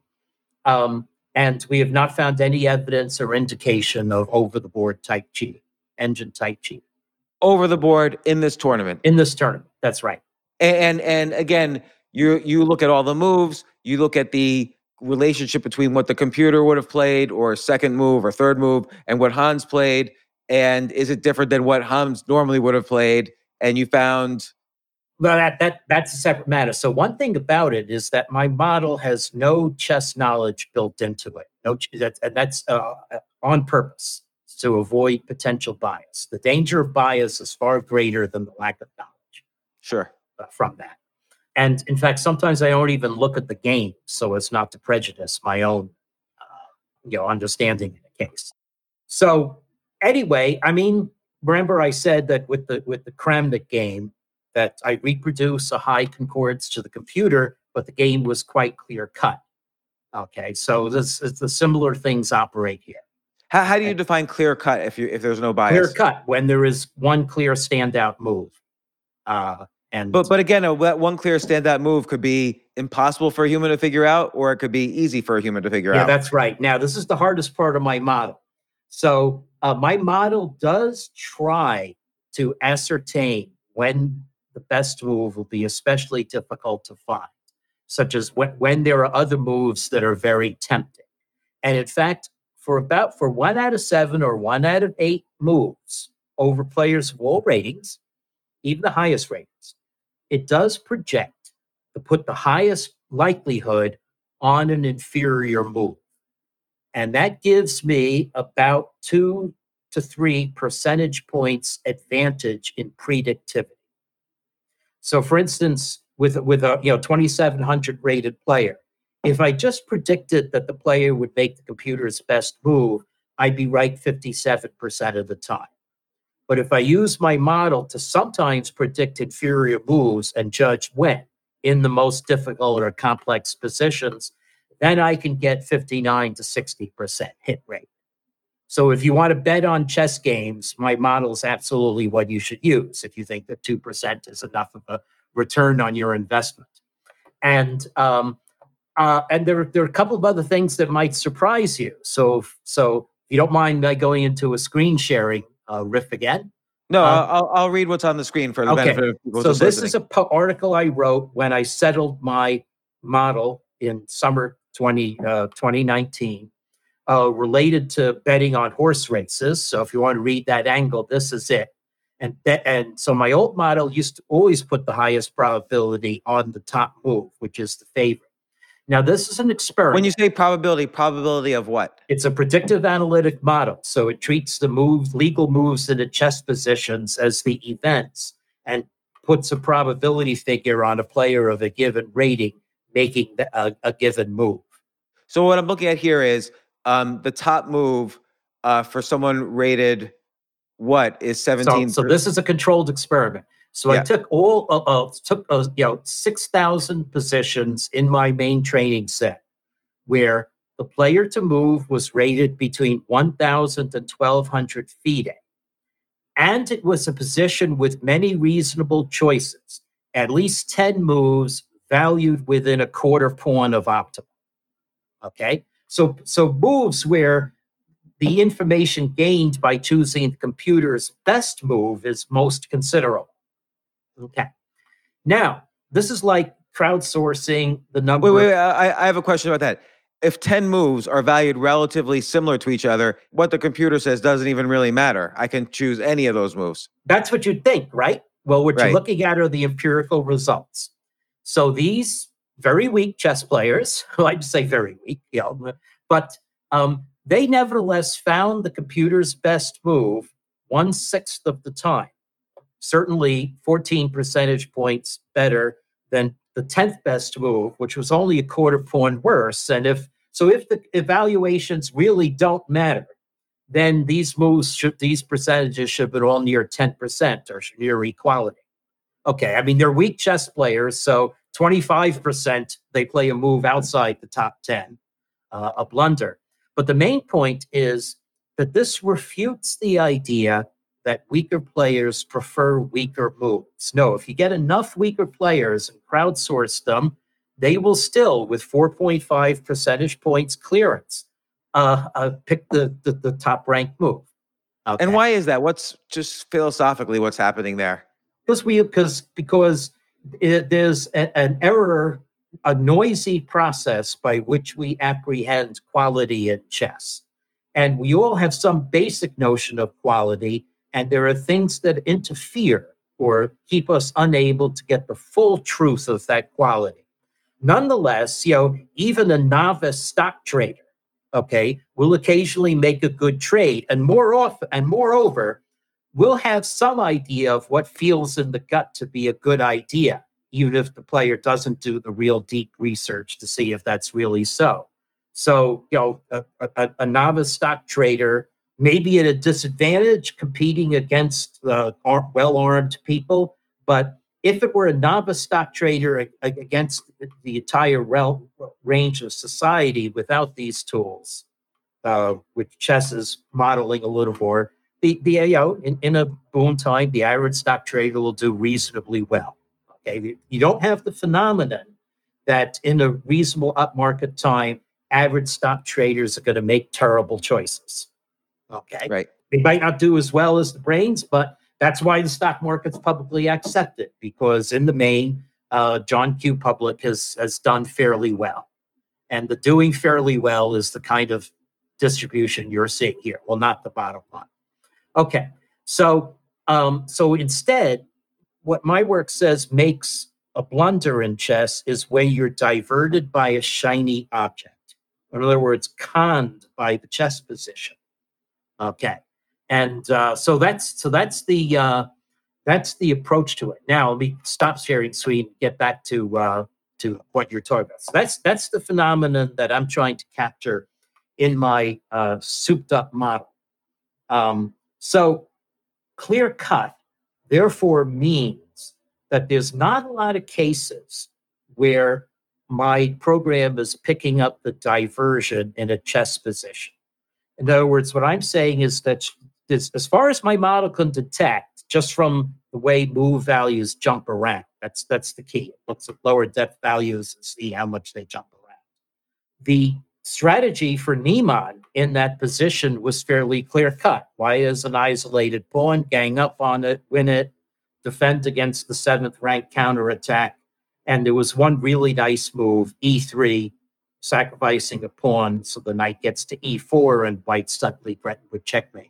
[SPEAKER 4] Um, and we have not found any evidence or indication of over-the-board type cheating, engine type cheating.
[SPEAKER 1] Over the board in this tournament.
[SPEAKER 4] In this tournament, that's right.
[SPEAKER 1] And, and and again, you you look at all the moves, you look at the relationship between what the computer would have played or second move or third move and what Hans played, and is it different than what Hans normally would have played? And you found...
[SPEAKER 4] Well, that, that that's a separate matter. So one thing about it is that my model has no chess knowledge built into it. No, that's, and that's uh, on purpose to avoid potential bias. The danger of bias is far greater than the lack of knowledge.
[SPEAKER 1] Sure.
[SPEAKER 4] Uh, from that. And in fact, sometimes I don't even look at the game so as not to prejudice my own uh, you know, understanding in the case. So anyway, I mean, remember I said that with the with the Kramnik game, that I reproduce a high concordance to the computer, but the game was quite clear cut. Okay, so this is the similar things operate here.
[SPEAKER 1] How, how do you define clear cut if you if there's no bias?
[SPEAKER 4] Clear cut when there is one clear standout move. Uh, and
[SPEAKER 1] but but again, a, that one clear standout move could be impossible for a human to figure out, or it could be easy for a human to figure
[SPEAKER 4] yeah,
[SPEAKER 1] out.
[SPEAKER 4] Yeah, that's right. Now, this is the hardest part of my model. So uh, my model does try to ascertain when the best move will be especially difficult to find, such as when, when there are other moves that are very tempting. And in fact, for about for one out of seven or one out of eight moves over players of all ratings, even the highest ratings, it does project to put the highest likelihood on an inferior move. And that gives me about two to three percentage points advantage in predictivity. So for instance, with, with a you know twenty-seven hundred rated player, if I just predicted that the player would make the computer's best move, I'd be right fifty-seven percent of the time. But if I use my model to sometimes predict inferior moves and judge when in the most difficult or complex positions, then I can get fifty-nine to sixty percent hit rate. So if you want to bet on chess games, my model is absolutely what you should use if you think that two percent is enough of a return on your investment. And um, uh, and there, there are a couple of other things that might surprise you. So, so if you don't mind uh, going into a screen sharing uh, riff again.
[SPEAKER 1] No,
[SPEAKER 4] uh,
[SPEAKER 1] I'll, I'll read what's on the screen for the
[SPEAKER 4] okay.
[SPEAKER 1] benefit of people.
[SPEAKER 4] So
[SPEAKER 1] just
[SPEAKER 4] this
[SPEAKER 1] listening.
[SPEAKER 4] is an po- article I wrote when I settled my model in summer twenty, uh, twenty nineteen. Uh, related to betting on horse races. So if you want to read that angle, this is it. And that, and so my old model used to always put the highest probability on the top move, which is the favorite. Now, this is an experiment.
[SPEAKER 1] When you say probability, probability of what?
[SPEAKER 4] It's a predictive analytic model. So it treats the moves, legal moves in the chess positions as the events and puts a probability figure on a player of a given rating making the, a, a given move.
[SPEAKER 1] So what I'm looking at here is Um, the top move uh, for someone rated what is seventeen.
[SPEAKER 4] So, so this is a controlled experiment. So yeah. I took all uh, uh, took uh, you know six thousand positions in my main training set, where the player to move was rated between one thousand and twelve hundred FIDE, and it was a position with many reasonable choices, at least ten moves valued within a quarter pawn of optimal. Okay. So, so moves where the information gained by choosing the computer's best move is most considerable. Okay. Now, this is like crowdsourcing the number.
[SPEAKER 1] Wait, wait, wait I, I have a question about that. If ten moves are valued relatively similar to each other, what the computer says doesn't even really matter. I can choose any of those moves.
[SPEAKER 4] That's what you'd think, right? Well, what
[SPEAKER 1] right.
[SPEAKER 4] you're looking at are the empirical results. So these very weak chess players, I'd say very weak, you know, but um, they nevertheless found the computer's best move one-sixth of the time, certainly fourteen percentage points better than the tenth best move, which was only a quarter pawn worse. And if so, if the evaluations really don't matter, then these moves, should, these percentages should be all near ten percent or near equality. Okay, I mean, they're weak chess players, so twenty-five percent they play a move outside the top ten, uh, a blunder. But the main point is that this refutes the idea that weaker players prefer weaker moves. No, if you get enough weaker players and crowdsource them, they will still, with four point five percentage points clearance, uh, uh, pick the, the, the top ranked move. Okay.
[SPEAKER 1] And why is that? What's just philosophically what's happening there?
[SPEAKER 4] Because we, because because it, there's a, an error, a noisy process by which we apprehend quality in chess, and we all have some basic notion of quality, and there are things that interfere or keep us unable to get the full truth of that quality. Nonetheless, you know, even a novice stock trader, okay, will occasionally make a good trade, and more often, and moreover, we'll have some idea of what feels in the gut to be a good idea, even if the player doesn't do the real deep research to see if that's really so. So, you know, a, a, a novice stock trader may be at a disadvantage competing against uh, well-armed people, but if it were a novice stock trader a- a- against the entire rel- range of society without these tools, uh, which chess is modeling a little more, the, the you know, in, in a boom time, the average stock trader will do reasonably well. Okay, you, you don't have the phenomenon that in a reasonable upmarket time, average stock traders are going to make terrible choices. Okay,
[SPEAKER 1] Right.
[SPEAKER 4] they might not do as well as the brains, but that's why the stock market's publicly accepted, because in the main, uh, John Q. Public has has done fairly well, and the doing fairly well is the kind of distribution you're seeing here. Well, not the bottom line. Okay, so um, so instead, what my work says makes a blunder in chess is when you're diverted by a shiny object. In other words, conned by the chess position. Okay, and uh, so that's so that's the uh, that's the approach to it. Now let me stop sharing screen and get back to uh, to what you're talking about. So that's that's the phenomenon that I'm trying to capture in my uh, souped up model. Um, so clear cut, therefore, means that there's not a lot of cases where my program is picking up the diversion in a chess position. In other words, what I'm saying is that this, as far as my model can detect, just from the way move values jump around, that's that's the key. It looks at lower depth values and see how much they jump around. The strategy for Niemann in that position was fairly clear cut. White is an isolated pawn, gang up on it, win it, defend against the seventh rank counterattack. And there was one really nice move, e three, sacrificing a pawn so the knight gets to e four and white suddenly threatened with checkmate.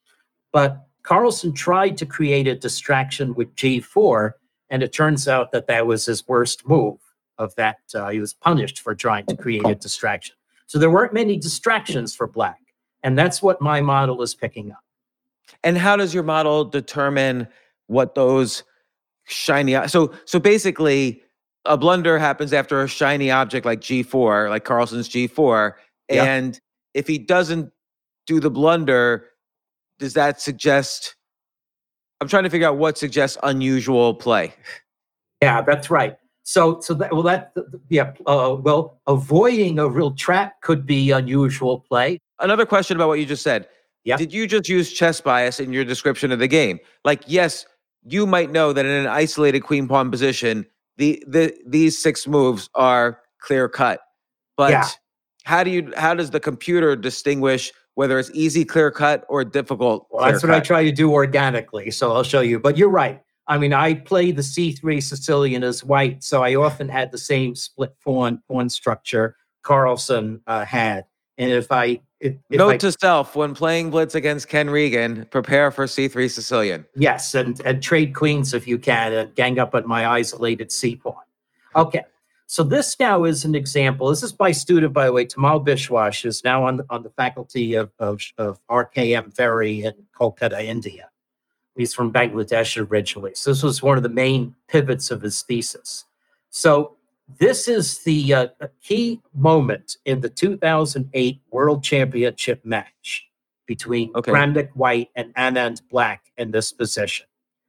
[SPEAKER 4] But Carlsen tried to create a distraction with g four, and it turns out that that was his worst move of that. Uh, he was punished for trying to create a distraction. So there weren't many distractions for black, and that's what my model is picking up.
[SPEAKER 1] And how does your model determine what those shiny... So, so basically, a blunder happens after a shiny object like g four, like Carlsen's g four,
[SPEAKER 4] Yeah.
[SPEAKER 1] and if he doesn't do the blunder, does that suggest... I'm trying to figure out what suggests unusual play.
[SPEAKER 4] Yeah, that's right. So, so that, well, that, yeah, uh, well, avoiding a real trap could be unusual play.
[SPEAKER 1] Another question about what you just said.
[SPEAKER 4] Yeah.
[SPEAKER 1] Did you just use chess bias in your description of the game? Like, yes, you might know that in an isolated queen pawn position, the the these six moves are clear cut. But
[SPEAKER 4] Yeah.
[SPEAKER 1] how do you how does the computer distinguish whether it's easy clear cut or difficult
[SPEAKER 4] Well,
[SPEAKER 1] clear
[SPEAKER 4] that's what I
[SPEAKER 1] cut?
[SPEAKER 4] try to do organically. So I'll show you. But you're right. I mean, I play the c three Sicilian as white, so I often had the same split pawn pawn structure Carlsen uh, had. And if I if, if
[SPEAKER 1] Note
[SPEAKER 4] I,
[SPEAKER 1] to self, when playing blitz against Ken Regan, prepare for c three Sicilian.
[SPEAKER 4] yes, and and trade queens if you can, and gang up at my isolated c pawn. Okay, so this now is an example. This is by student, by the way, Tamal Bishwash, is now on the, on the faculty of, of, of R K M Very in Kolkata, India. He's from Bangladesh originally. So this was one of the main pivots of his thesis. So this is the uh, key moment in the two thousand eight World Championship match between
[SPEAKER 1] Okay.
[SPEAKER 4] Kramnik White and Anand Black in this position.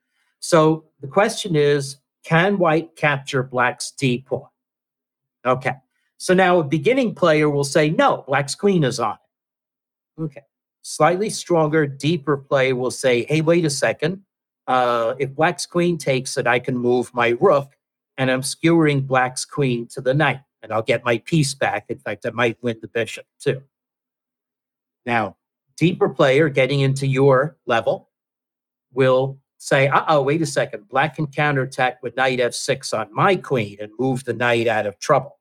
[SPEAKER 4] So the question is, can White capture Black's D pawn? Okay. So now a beginning player will say, no, Black's queen is on it. Okay. Slightly stronger, deeper play will say, hey, wait a second. Uh, if Black's queen takes it, I can move my rook, and I'm skewering Black's queen to the knight, and I'll get my piece back. In fact, I might win the bishop too. Now, deeper player getting into your level will say, uh-oh, wait a second. Black can counterattack with knight f six on my queen and move the knight out of trouble.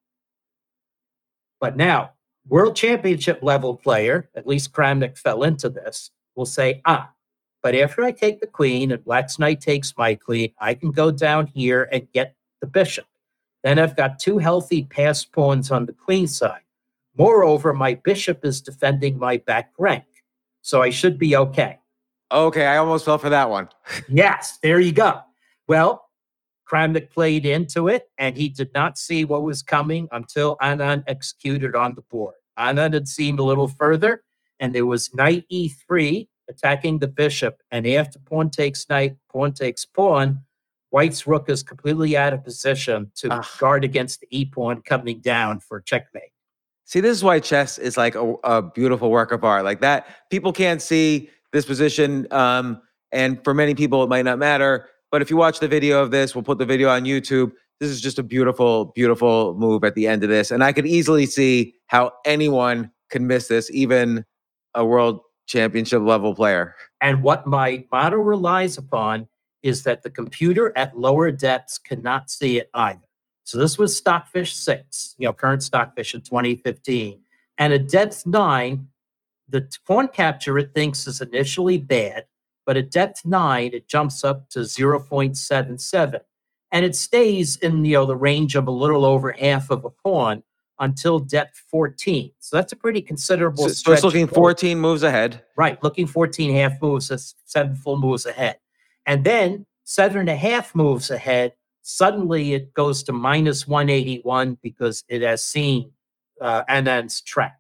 [SPEAKER 4] But now, World Championship level player, at least Kramnik fell into this, will say, ah, but after I take the queen and Black's knight takes my queen, I can go down here and get the bishop. Then I've got two healthy passed pawns on the queen side. Moreover, my bishop is defending my back rank, so I should be okay.
[SPEAKER 1] Okay, I almost fell for that one.
[SPEAKER 4] Yes, there you go. Well, Kramnik played into it, and he did not see what was coming until Anand executed on the board. Anand had seen a little further, and there was knight e three attacking the bishop, and after pawn takes knight, pawn takes pawn, White's rook is completely out of position to
[SPEAKER 1] Ugh.
[SPEAKER 4] guard against the e-pawn coming down for checkmate.
[SPEAKER 1] See, this is why chess is like a, a beautiful work of art. Like that, people can't see this position, um, and for many people, it might not matter. But if you watch the video of this, we'll put the video on YouTube. This is just a beautiful, beautiful move at the end of this. And I could easily see how anyone can miss this, even a world championship level player.
[SPEAKER 4] And what my model relies upon is that the computer at lower depths cannot see it either. So this was Stockfish six, you know, current Stockfish in twenty fifteen. And at depth nine, the pawn capture it thinks is initially bad, but at depth nine, it jumps up to zero point seven seven. And it stays in, you know, the range of a little over half of a pawn until depth fourteen. So that's a pretty considerable
[SPEAKER 1] So, so
[SPEAKER 4] stretch.
[SPEAKER 1] it's looking fourteen moves ahead.
[SPEAKER 4] Right, looking fourteen half moves, that's seven full moves ahead. And then seven and a half moves ahead, suddenly it goes to minus one eighty-one because it has seen uh, Anand's trap.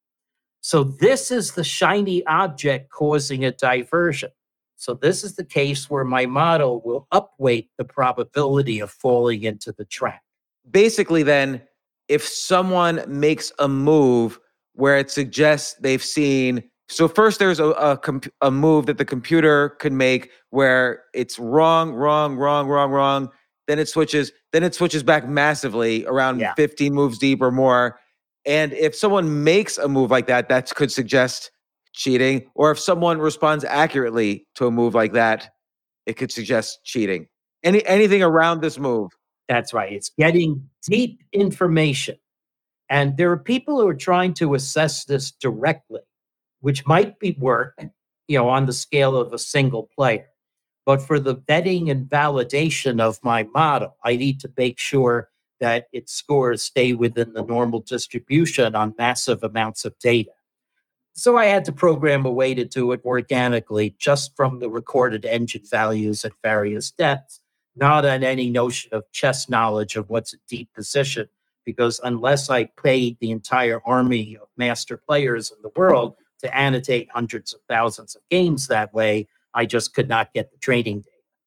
[SPEAKER 4] So this is the shiny object causing a diversion. So this is the case where my model will upweight the probability of falling into the trap.
[SPEAKER 1] Basically, then, if someone makes a move where it suggests they've seen, so first there's a, a, comp- a move that the computer can make where it's wrong, wrong, wrong, wrong, wrong. Then it switches, then it switches back massively around
[SPEAKER 4] Yeah.
[SPEAKER 1] fifteen moves deep or more. And if someone makes a move like that, that could suggest cheating. Or if someone responds accurately to a move like that, it could suggest cheating. Any anything around this move.
[SPEAKER 4] That's right. It's getting deep information. And there are people who are trying to assess this directly, which might be work, you know, on the scale of a single player. But for the vetting and validation of my model, I need to make sure that its scores stay within the normal distribution on massive amounts of data. So I had to program a way to do it organically, just from the recorded engine values at various depths, not on any notion of chess knowledge of what's a deep position, because unless I paid the entire army of master players in the world to annotate hundreds of thousands of games that way, I just could not get the trading data.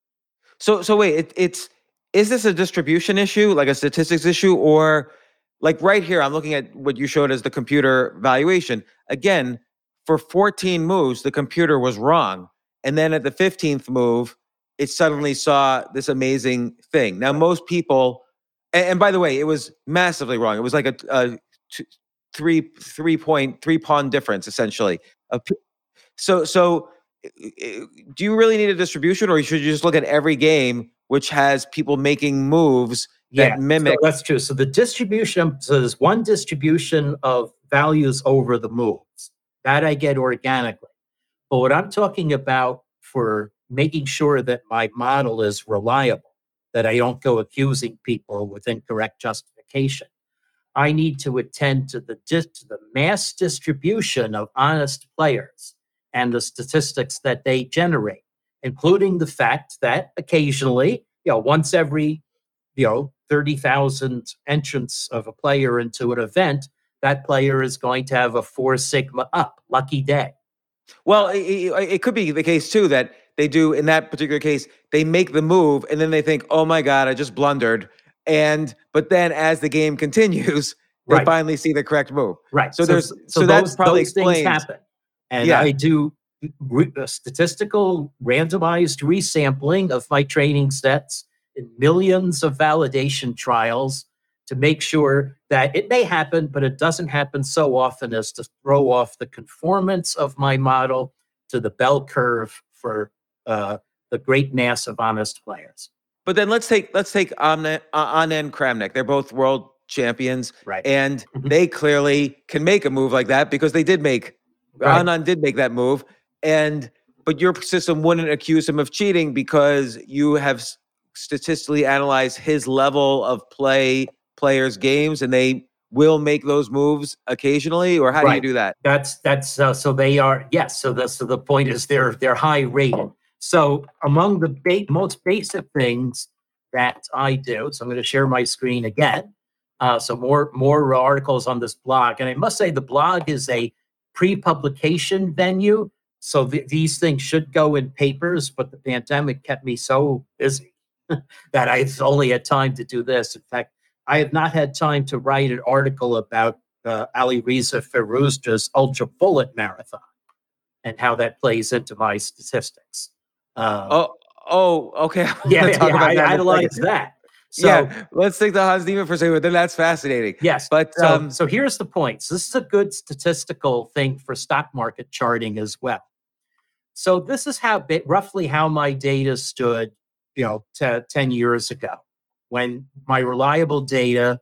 [SPEAKER 1] So so wait, it, it's is this a distribution issue, like a statistics issue, or like right here, I'm looking at what you showed as the computer valuation. Again, for fourteen moves, the computer was wrong. And then at the fifteenth move, it suddenly saw this amazing thing. Now, most people, and, and by the way, it was massively wrong. It was like a, a t- three three point three pawn difference, essentially. A p- So so do you really need a distribution, or should you just look at every game which has people making moves that
[SPEAKER 4] Yeah,
[SPEAKER 1] mimic?
[SPEAKER 4] so that's true. So the distribution, so there's one distribution of values over the moves. That I get organically. But what I'm talking about for making sure that my model is reliable, that I don't go accusing people with incorrect justification, I need to attend to the, dis- to the mass distribution of honest players and the statistics that they generate, including the fact that occasionally, you know, once every, you know, thirty thousand entrants of a player into an event, that player is going to have a four sigma up. Lucky day.
[SPEAKER 1] Well, it, it, it could be the case too that they do in that particular case, they make the move and then they think, oh my God, I just blundered. And, but then as the game continues, they
[SPEAKER 4] Right.
[SPEAKER 1] finally see the correct move.
[SPEAKER 4] Right.
[SPEAKER 1] So there's- so
[SPEAKER 4] those,
[SPEAKER 1] that's probably
[SPEAKER 4] those things
[SPEAKER 1] explains-
[SPEAKER 4] happen. And
[SPEAKER 1] Yeah.
[SPEAKER 4] I do re- uh, statistical randomized resampling of my training sets in millions of validation trials to make sure that it may happen, but it doesn't happen so often as to throw off the conformance of my model to the bell curve for uh, the great mass of honest players.
[SPEAKER 1] But then let's take let's take Anand, Anand Kramnik. They're both world champions,
[SPEAKER 4] Right.
[SPEAKER 1] and
[SPEAKER 4] Mhm.
[SPEAKER 1] they clearly can make a move like that because they did make
[SPEAKER 4] Right.
[SPEAKER 1] Anand did make that move. And but your system wouldn't accuse him of cheating because you have s- statistically analyzed his level of play, players' games, and they will make those moves occasionally. Or how do you
[SPEAKER 4] Right.
[SPEAKER 1] do that?
[SPEAKER 4] That's that's uh, so they are yes. So the so the point is they're they're high rated. So among the ba- most basic things that I do, so I'm going to share my screen again. Uh, so more more articles on this blog, and I must say the blog is a pre-publication venue. So th- these things should go in papers, but the pandemic kept me so busy that I've only had time to do this. In fact, I have not had time to write an article about uh, Ali Reza Firuzja's Ultra Bullet Marathon and how that plays into my statistics. Um,
[SPEAKER 1] Oh, oh, okay.
[SPEAKER 4] yeah,
[SPEAKER 1] We'll talk
[SPEAKER 4] yeah,
[SPEAKER 1] about
[SPEAKER 4] I
[SPEAKER 1] that in a
[SPEAKER 4] idolize
[SPEAKER 1] second.
[SPEAKER 4] that. So,
[SPEAKER 1] Yeah, let's take the Hans Niemann for a second, but then that's fascinating.
[SPEAKER 4] yes.
[SPEAKER 1] But
[SPEAKER 4] so,
[SPEAKER 1] um,
[SPEAKER 4] so here's the point. So this is a good statistical thing for stock market charting as well. So this is how bit, roughly how my data stood, you know, t- ten years ago, when my reliable data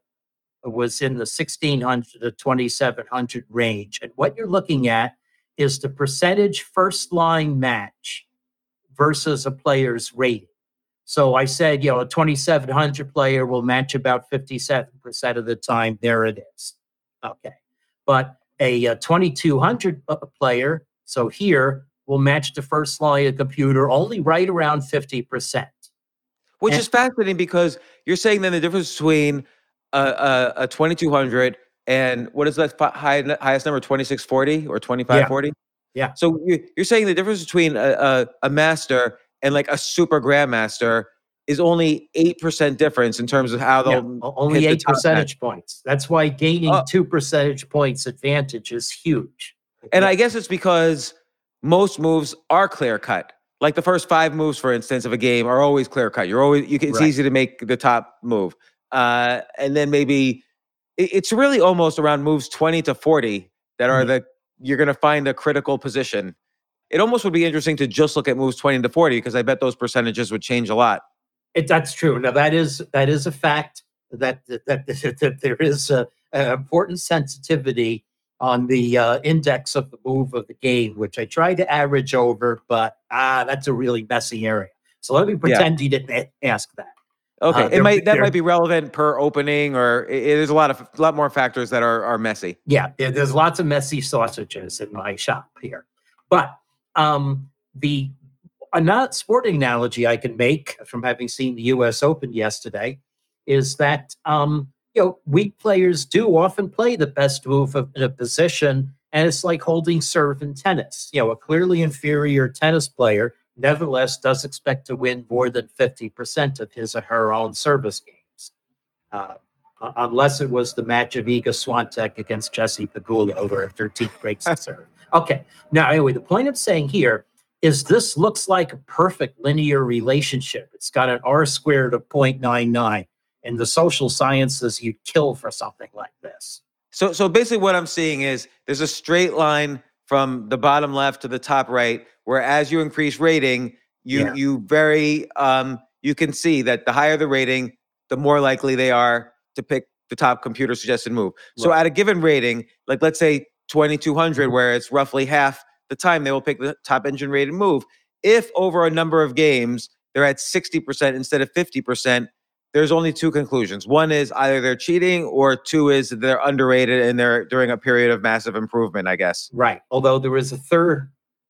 [SPEAKER 4] was in the sixteen hundred to twenty-seven hundred range. And what you're looking at is the percentage first line match versus a player's rating. So I said, you know, a twenty-seven hundred player will match about fifty-seven percent of the time. There it is. Okay. But a, a twenty-two hundred player, so here, will match the first line of computer only right around fifty percent.
[SPEAKER 1] which
[SPEAKER 4] And-
[SPEAKER 1] is fascinating because you're saying then the difference between a, a, a twenty-two hundred and what is that fi- high, highest number, twenty-six forty or twenty-five forty?
[SPEAKER 4] Yeah.
[SPEAKER 1] So you, you're saying the difference between a, a, a master and like a super grandmaster is only eight percent difference in terms of how
[SPEAKER 4] Yeah,
[SPEAKER 1] they'll
[SPEAKER 4] o- only
[SPEAKER 1] hit the
[SPEAKER 4] eight
[SPEAKER 1] top
[SPEAKER 4] percentage points. That's why gaining
[SPEAKER 1] Oh.
[SPEAKER 4] two percentage points advantage is huge.
[SPEAKER 1] And I guess it's because most moves are clear cut. Like the first five moves, for instance, of a game are always clear cut. You're always you can, it's
[SPEAKER 4] Right.
[SPEAKER 1] easy to make the top move, uh, and then maybe it, it's really almost around moves twenty to forty that are
[SPEAKER 4] Mhm.
[SPEAKER 1] the you're going to find a critical position. It almost would be interesting to just look at moves twenty to forty because I bet those percentages would change a lot.
[SPEAKER 4] It, that's true. Now that is that is a fact that that, that, that, that there is a, a important sensitivity on the uh, index of the move of the game, which I tried to average over, but ah, that's a really messy area. So let me pretend you didn't a- ask that.
[SPEAKER 1] Okay,
[SPEAKER 4] Uh,
[SPEAKER 1] it
[SPEAKER 4] there-
[SPEAKER 1] might that
[SPEAKER 4] there-
[SPEAKER 1] might be relevant per opening, or it, there's a lot of a lot more factors that are are messy.
[SPEAKER 4] Yeah, there- there's lots of messy sausages in my shop here. But um, the a not sporting analogy I can make from having seen the U S Open yesterday is that um, you know weak players do often play the best move of, in a position, and it's like holding serve in tennis. You know, a clearly inferior tennis player nevertheless does expect to win more than fifty percent of his or her own service games. Uh, uh, unless it was the match of Iga Swiatek against Jesse Pegula over thirteenth breaks to serve. Okay. Now, anyway, the point I'm saying here is this looks like a perfect linear relationship. It's got an R squared of zero point nine nine. In the social sciences, you'd kill for something like this.
[SPEAKER 1] So, so basically, what I'm seeing is there's a straight line from the bottom left to the top right, where as you increase rating, you
[SPEAKER 4] Yeah.
[SPEAKER 1] you very um, you can see that the higher the rating, the more likely they are to pick the top computer suggested move. So,
[SPEAKER 4] Right.
[SPEAKER 1] at a given rating, like let's say twenty-two hundred, where it's roughly half the time they will pick the top engine rated move. If over a number of games they're at sixty percent instead of fifty percent, there's only two conclusions. One is either they're cheating, or two is they're underrated and they're during a period of massive improvement, I guess.
[SPEAKER 4] Right. Although there is a third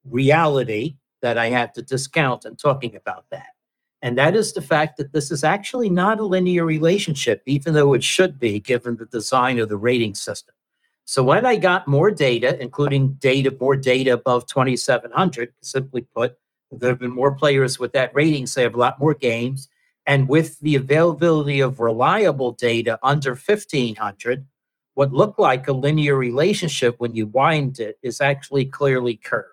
[SPEAKER 4] reality that I have to discount in talking about that. And that is the fact that this is actually not a linear relationship, even though it should be given the design of the rating system. So when I got more data, including data, more data above twenty-seven hundred, simply put, there have been more players with that rating, so they have a lot more games. And with the availability of reliable data under fifteen hundred, what looked like a linear relationship when you wind it is actually clearly curved.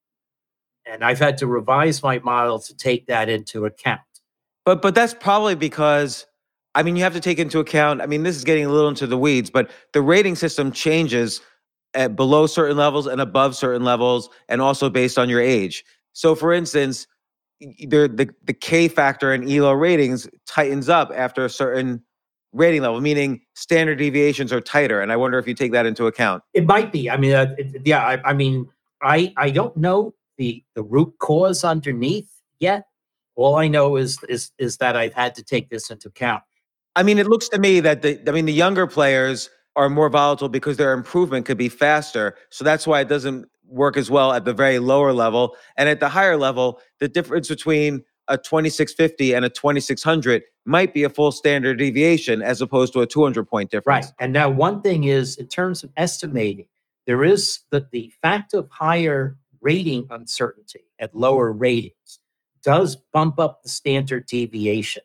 [SPEAKER 4] And I've had to revise my model to take that into account.
[SPEAKER 1] But but that's probably because, I mean, you have to take into account, I mean, this is getting a little into the weeds, but the rating system changes at below certain levels and above certain levels, and also based on your age. So for instance, y- the the, the K factor in E L O ratings tightens up after a certain rating level, meaning standard deviations are tighter. And I wonder if you take that into account.
[SPEAKER 4] It might be. I mean, uh, it, yeah. I, I mean, I I don't know the the root cause underneath yet. All I know is is is that I've had to take this into account.
[SPEAKER 1] I mean, it looks to me that the I mean the younger players are more volatile because their improvement could be faster. So that's why it doesn't work as well at the very lower level. And at the higher level, the difference between a twenty-six fifty and a twenty-six hundred might be a full standard deviation as opposed to a two hundred point difference.
[SPEAKER 4] Right. And now one thing is, in terms of estimating, there is the, the fact of higher rating uncertainty at lower ratings does bump up the standard deviation.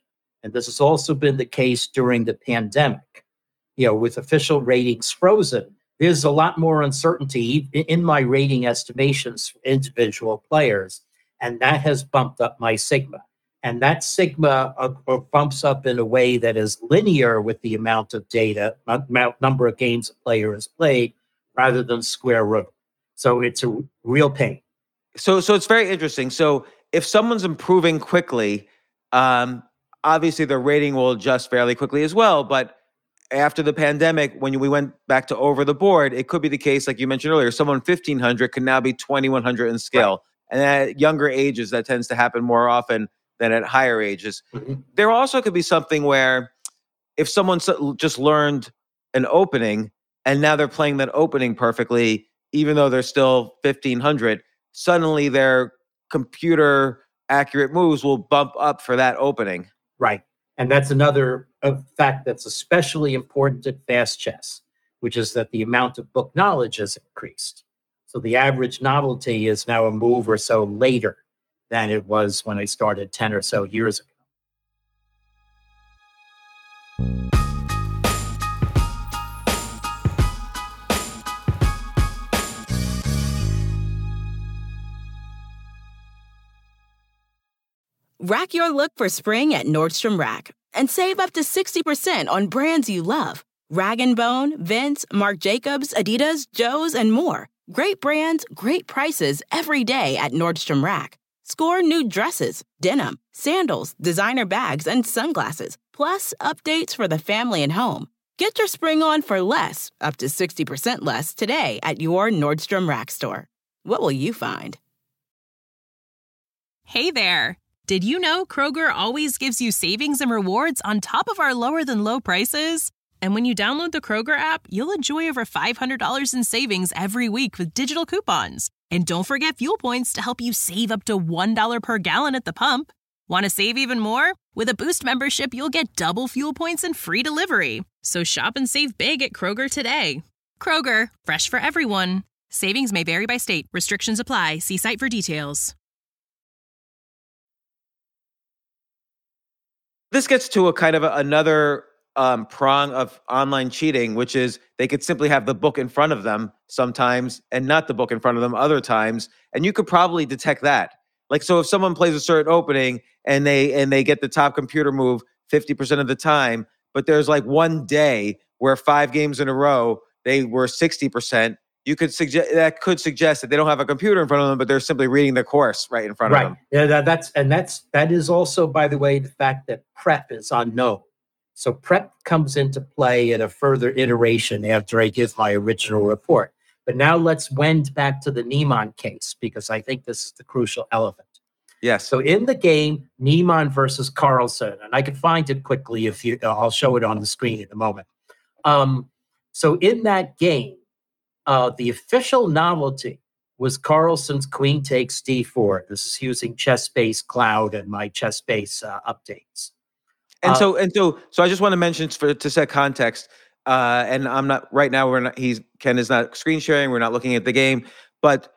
[SPEAKER 4] and this has also been the case during the pandemic, you know, with official ratings frozen, there's a lot more uncertainty in my rating estimations for individual players, and that has bumped up my sigma. And that sigma uh, uh, bumps up in a way that is linear with the amount of data, amount, number of games a player has played, rather than square root. So it's a real pain.
[SPEAKER 1] So, so it's very interesting. So if someone's improving quickly, um, obviously their rating will adjust fairly quickly as well. But after the pandemic, when we went back to over the board, it could be the case, like you mentioned earlier, someone fifteen hundred can now be twenty-one hundred in skill. Right. And at younger ages, that tends to happen more often than at higher ages. Mm-hmm. There also could be something where if someone just learned an opening and now they're playing that opening perfectly, even though they're still fifteen hundred, suddenly their computer accurate moves will bump up for that opening.
[SPEAKER 4] Right. And that's another uh, fact that's especially important at fast chess, which is that the amount of book knowledge has increased. So the average novelty is now a move or so later than it was when I started ten or so years ago.
[SPEAKER 2] Rack your look for spring at Nordstrom Rack and save up to sixty percent on brands you love. Rag and Bone, Vince, Marc Jacobs, Adidas, Joe's, and more. Great brands, great prices every day at Nordstrom Rack. Score new dresses, denim, sandals, designer bags, and sunglasses, plus updates for the family and home. Get your spring on for less, up to sixty percent less today at your Nordstrom Rack store. What will you find?
[SPEAKER 5] Hey there. Did you know Kroger always gives you savings and rewards on top of our lower than low prices? And when you download the Kroger app, you'll enjoy over five hundred dollars in savings every week with digital coupons. And don't forget fuel points to help you save up to one dollar per gallon at the pump. Want to save even more? With a Boost membership, you'll get double fuel points and free delivery. So shop and save big at Kroger today. Kroger, fresh for everyone. Savings may vary by state. Restrictions apply. See site for details.
[SPEAKER 1] This gets to a kind of a, another um, prong of online cheating, which is they could simply have the book in front of them sometimes and not the book in front of them other times. And you could probably detect that. Like, so if someone plays a certain opening and they and they get the top computer move fifty percent of the time, but there's like one day where five games in a row, they were sixty percent, you could suggest that could suggest that they don't have a computer in front of them, but they're simply reading the course right in front
[SPEAKER 4] right.
[SPEAKER 1] of them.
[SPEAKER 4] Yeah, that, that's and that's that is also, by the way, the fact that prep is unknown. So prep comes into play at a further iteration after I give my original report. But now let's wend back to the Niemann case, because I think this is the crucial element.
[SPEAKER 1] Yes.
[SPEAKER 4] So in the game, Niemann versus Carlsen, and I can find it quickly if you, I'll show it on the screen in a moment. Um, so in that game, uh, the official novelty was Carlsen's queen takes d four. This is using ChessBase Cloud and my ChessBase uh, updates.
[SPEAKER 1] And
[SPEAKER 4] uh,
[SPEAKER 1] so, and so, so I just want to mention for to set context. Uh, and I'm not right now. We're not. He's Ken is not screen sharing. We're not looking at the game. But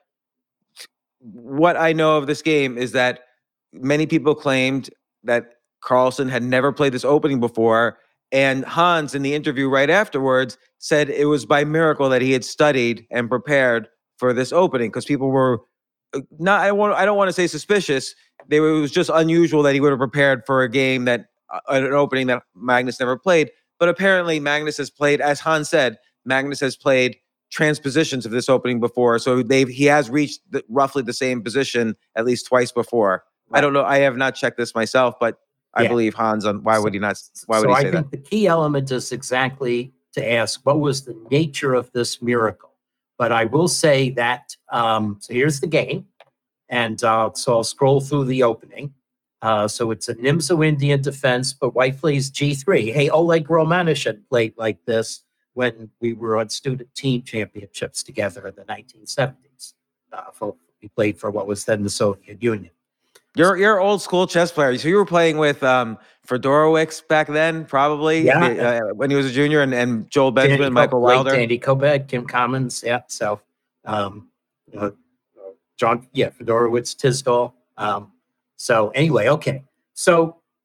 [SPEAKER 1] what I know of this game is that many people claimed that Carlsen had never played this opening before, and Hans, in the interview right afterwards, said it was by miracle that he had studied and prepared for this opening, because people were not. I want. I don't want to say suspicious. They were, it was just unusual that he would have prepared for a game that uh, an opening that Magnus never played. But apparently Magnus has played, as Hans said, Magnus has played transpositions of this opening before. So they've he has reached the, roughly the same position at least twice before. Right. I don't know. I have not checked this myself, but I yeah. believe Hans on why so, would he not? Why would
[SPEAKER 4] so
[SPEAKER 1] he say
[SPEAKER 4] I think
[SPEAKER 1] that?
[SPEAKER 4] The key element is exactly to ask, what was the nature of this miracle? But I will say that, um, so here's the game. And uh, so I'll scroll through the opening. Uh, so it's a Nimzo Indian defense, but white plays G three. Hey, Oleg Romanishyn played like this when we were on student team championships together in the nineteen seventies. Uh, for, we played for what was then the Soviet Union.
[SPEAKER 1] You're you're an old school chess player. So you were playing with um, Fedorowicz back then, probably,
[SPEAKER 4] yeah.
[SPEAKER 1] uh, when he was a junior, and, and Joel Benjamin,
[SPEAKER 4] Danny
[SPEAKER 1] Michael
[SPEAKER 4] Co-
[SPEAKER 1] Wilder.
[SPEAKER 4] Danny Kobed, Kim Commons, yeah. So, um, uh, John, yeah, Fedorowicz, Tisdall. Um, So anyway, okay. So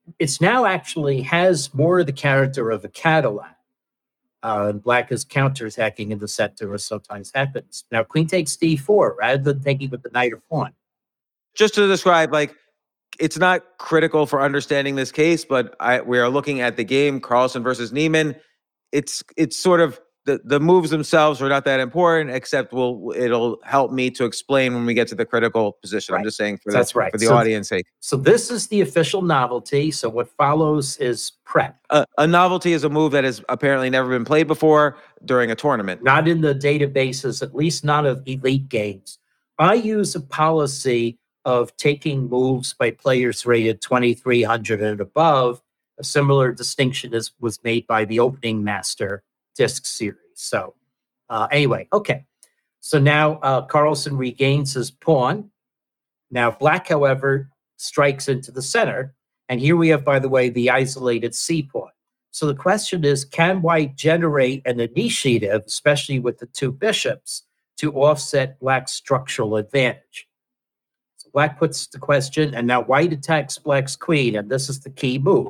[SPEAKER 4] it's now actually has more of the character of a Cadillac. Uh, and black is counterattacking in the center, as sometimes happens. Now, queen takes d four rather than taking with the knight or pawn.
[SPEAKER 1] Just to describe, like, it's not critical for understanding this case, but I, we are looking at the game, Carlsen versus Niemann. It's it's sort of the, the moves themselves are not that important, except will it'll help me to explain when we get to the critical position.
[SPEAKER 4] Right.
[SPEAKER 1] I'm just saying for
[SPEAKER 4] That's
[SPEAKER 1] the,
[SPEAKER 4] right.
[SPEAKER 1] for the
[SPEAKER 4] So-
[SPEAKER 1] audience sake.
[SPEAKER 4] So this is the official novelty. So what follows is prep.
[SPEAKER 1] A, a novelty is a move that has apparently never been played before during a tournament.
[SPEAKER 4] Not in the databases, at least not of elite games. I use a policy of taking moves by players rated twenty-three hundred and above. A similar distinction is, was made by the Opening Master disc series. So uh, anyway, okay. So now uh, Carlsen regains his pawn. Now black, however, strikes into the center. And here we have, by the way, the isolated C pawn. So the question is, can white generate an initiative, especially with the two bishops, to offset black's structural advantage? So black puts the question, and now white attacks black's queen, and this is the key move.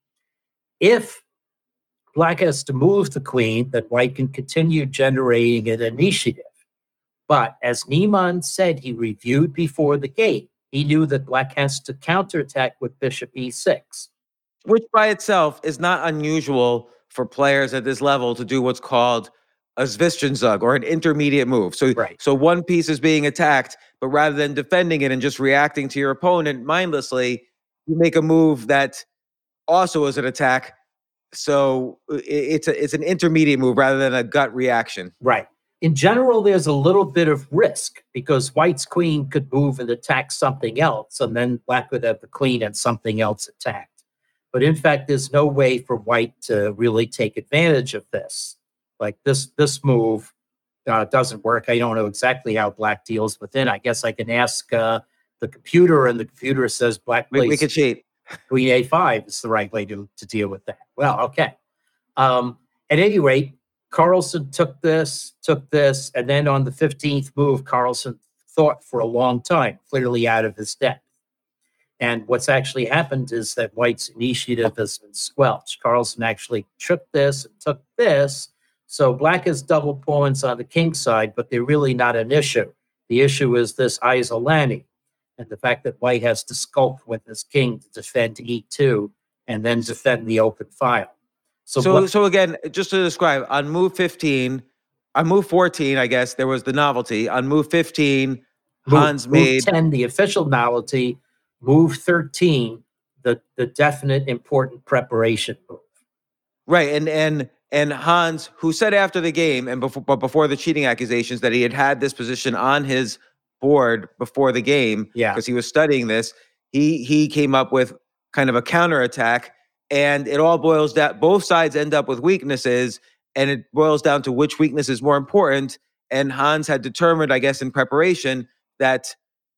[SPEAKER 4] If black has to move the queen, then white can continue generating an initiative. But as Niemann said, he reviewed before the game, he knew that black has to counterattack with bishop e six.
[SPEAKER 1] Which by itself is not unusual for players at this level to do what's called a Zwischenzug, or an intermediate move. So,
[SPEAKER 4] Right.
[SPEAKER 1] so one piece is being attacked, but rather than defending it and just reacting to your opponent mindlessly, you make a move that also is an attack. So i- it's a, it's an intermediate move rather than a gut reaction.
[SPEAKER 4] Right. In general, there's a little bit of risk because white's queen could move and attack something else, and then black would have the queen and something else attacked. But in fact, there's no way for white to really take advantage of this. Like this, this move uh, doesn't work. I don't know exactly how black deals with it. I guess I can ask uh, the computer, and the computer says black
[SPEAKER 1] We,
[SPEAKER 4] plays
[SPEAKER 1] we could cheat.
[SPEAKER 4] queen a five is the right way to, to deal with that. Well, okay. Um, at any rate, Carlsen took this, took this, and then on the fifteenth move, Carlsen thought for a long time, clearly out of his depth. And what's actually happened is that white's initiative has been squelched. Carlsen actually took this and took this. So black has double pawns on the king side, but they're really not an issue. The issue is this isolani, and the fact that white has to sculpt with his king to defend e two and then defend the open file. So,
[SPEAKER 1] So,
[SPEAKER 4] bla-
[SPEAKER 1] so again, just to describe, on move fifteen, on move fourteen, I guess there was the novelty. On move fifteen,
[SPEAKER 4] move,
[SPEAKER 1] Hans
[SPEAKER 4] move
[SPEAKER 1] made
[SPEAKER 4] ten, the official novelty, move thirteen, the, the definite important preparation move.
[SPEAKER 1] right, and and and Hans, who said after the game and before, but before the cheating accusations, that he had had this position on his board before the game,
[SPEAKER 4] Yeah.
[SPEAKER 1] because he was studying this. He he came up with kind of a counterattack, and it all boils down. Both sides end up with weaknesses, and it boils down to which weakness is more important. And Hans had determined, I guess, in preparation, that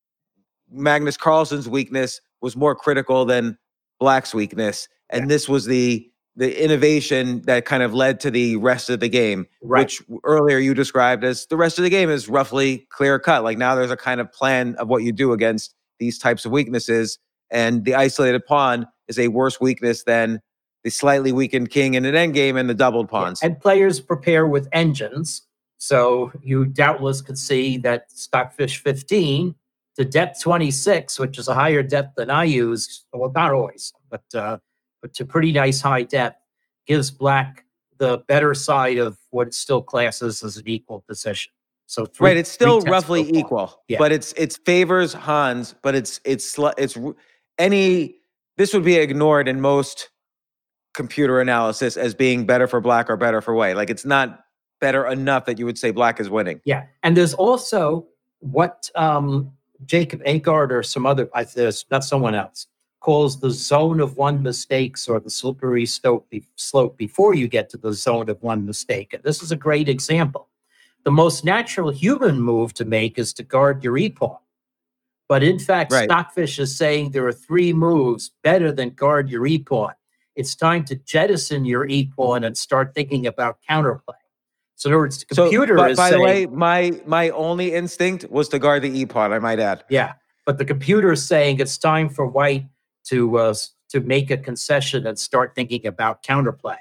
[SPEAKER 1] Magnus Carlsen's weakness was more critical than Black's weakness, and
[SPEAKER 4] Yeah.
[SPEAKER 1] this was the the innovation that kind of led to the rest of the game,
[SPEAKER 4] Right.
[SPEAKER 1] which earlier you described as the rest of the game is roughly clear cut. Like now there's a kind of plan of what you do against these types of weaknesses, and the isolated pawn is a worse weakness than the slightly weakened king in an endgame and the doubled pawns.
[SPEAKER 4] And players prepare with engines. So you doubtless could see that Stockfish fifteen to depth twenty-six, which is a higher depth than I use, well, not always, but uh, but to pretty nice high depth, gives black the better side of what it still classes as an equal position. So three,
[SPEAKER 1] Right, it's still
[SPEAKER 4] three tenths
[SPEAKER 1] roughly
[SPEAKER 4] per pawn.
[SPEAKER 1] equal,
[SPEAKER 4] Yeah.
[SPEAKER 1] but it's it's favors Hans, but it's it's sli- it's r- any this would be ignored in most computer analysis as being better for black or better for white. Like it's not better enough that you would say black is winning.
[SPEAKER 4] Yeah, and there's also what um, Jacob Agard or some other, I there's not someone else, calls the zone of one mistakes, or the slippery slope, be- slope before you get to the zone of one mistake. And this is a great example. The most natural human move to make is to guard your e-pawn. But in fact,
[SPEAKER 1] Right.
[SPEAKER 4] Stockfish is saying there are three moves better than guard your e-pawn. It's time to jettison your e-pawn and start thinking about counterplay. So in other words, the
[SPEAKER 1] So,
[SPEAKER 4] computer
[SPEAKER 1] but
[SPEAKER 4] is
[SPEAKER 1] by
[SPEAKER 4] saying,
[SPEAKER 1] the way, my my only instinct was to guard the e pawn. I might add.
[SPEAKER 4] yeah, but the computer is saying it's time for white to uh, to make a concession and start thinking about counterplay.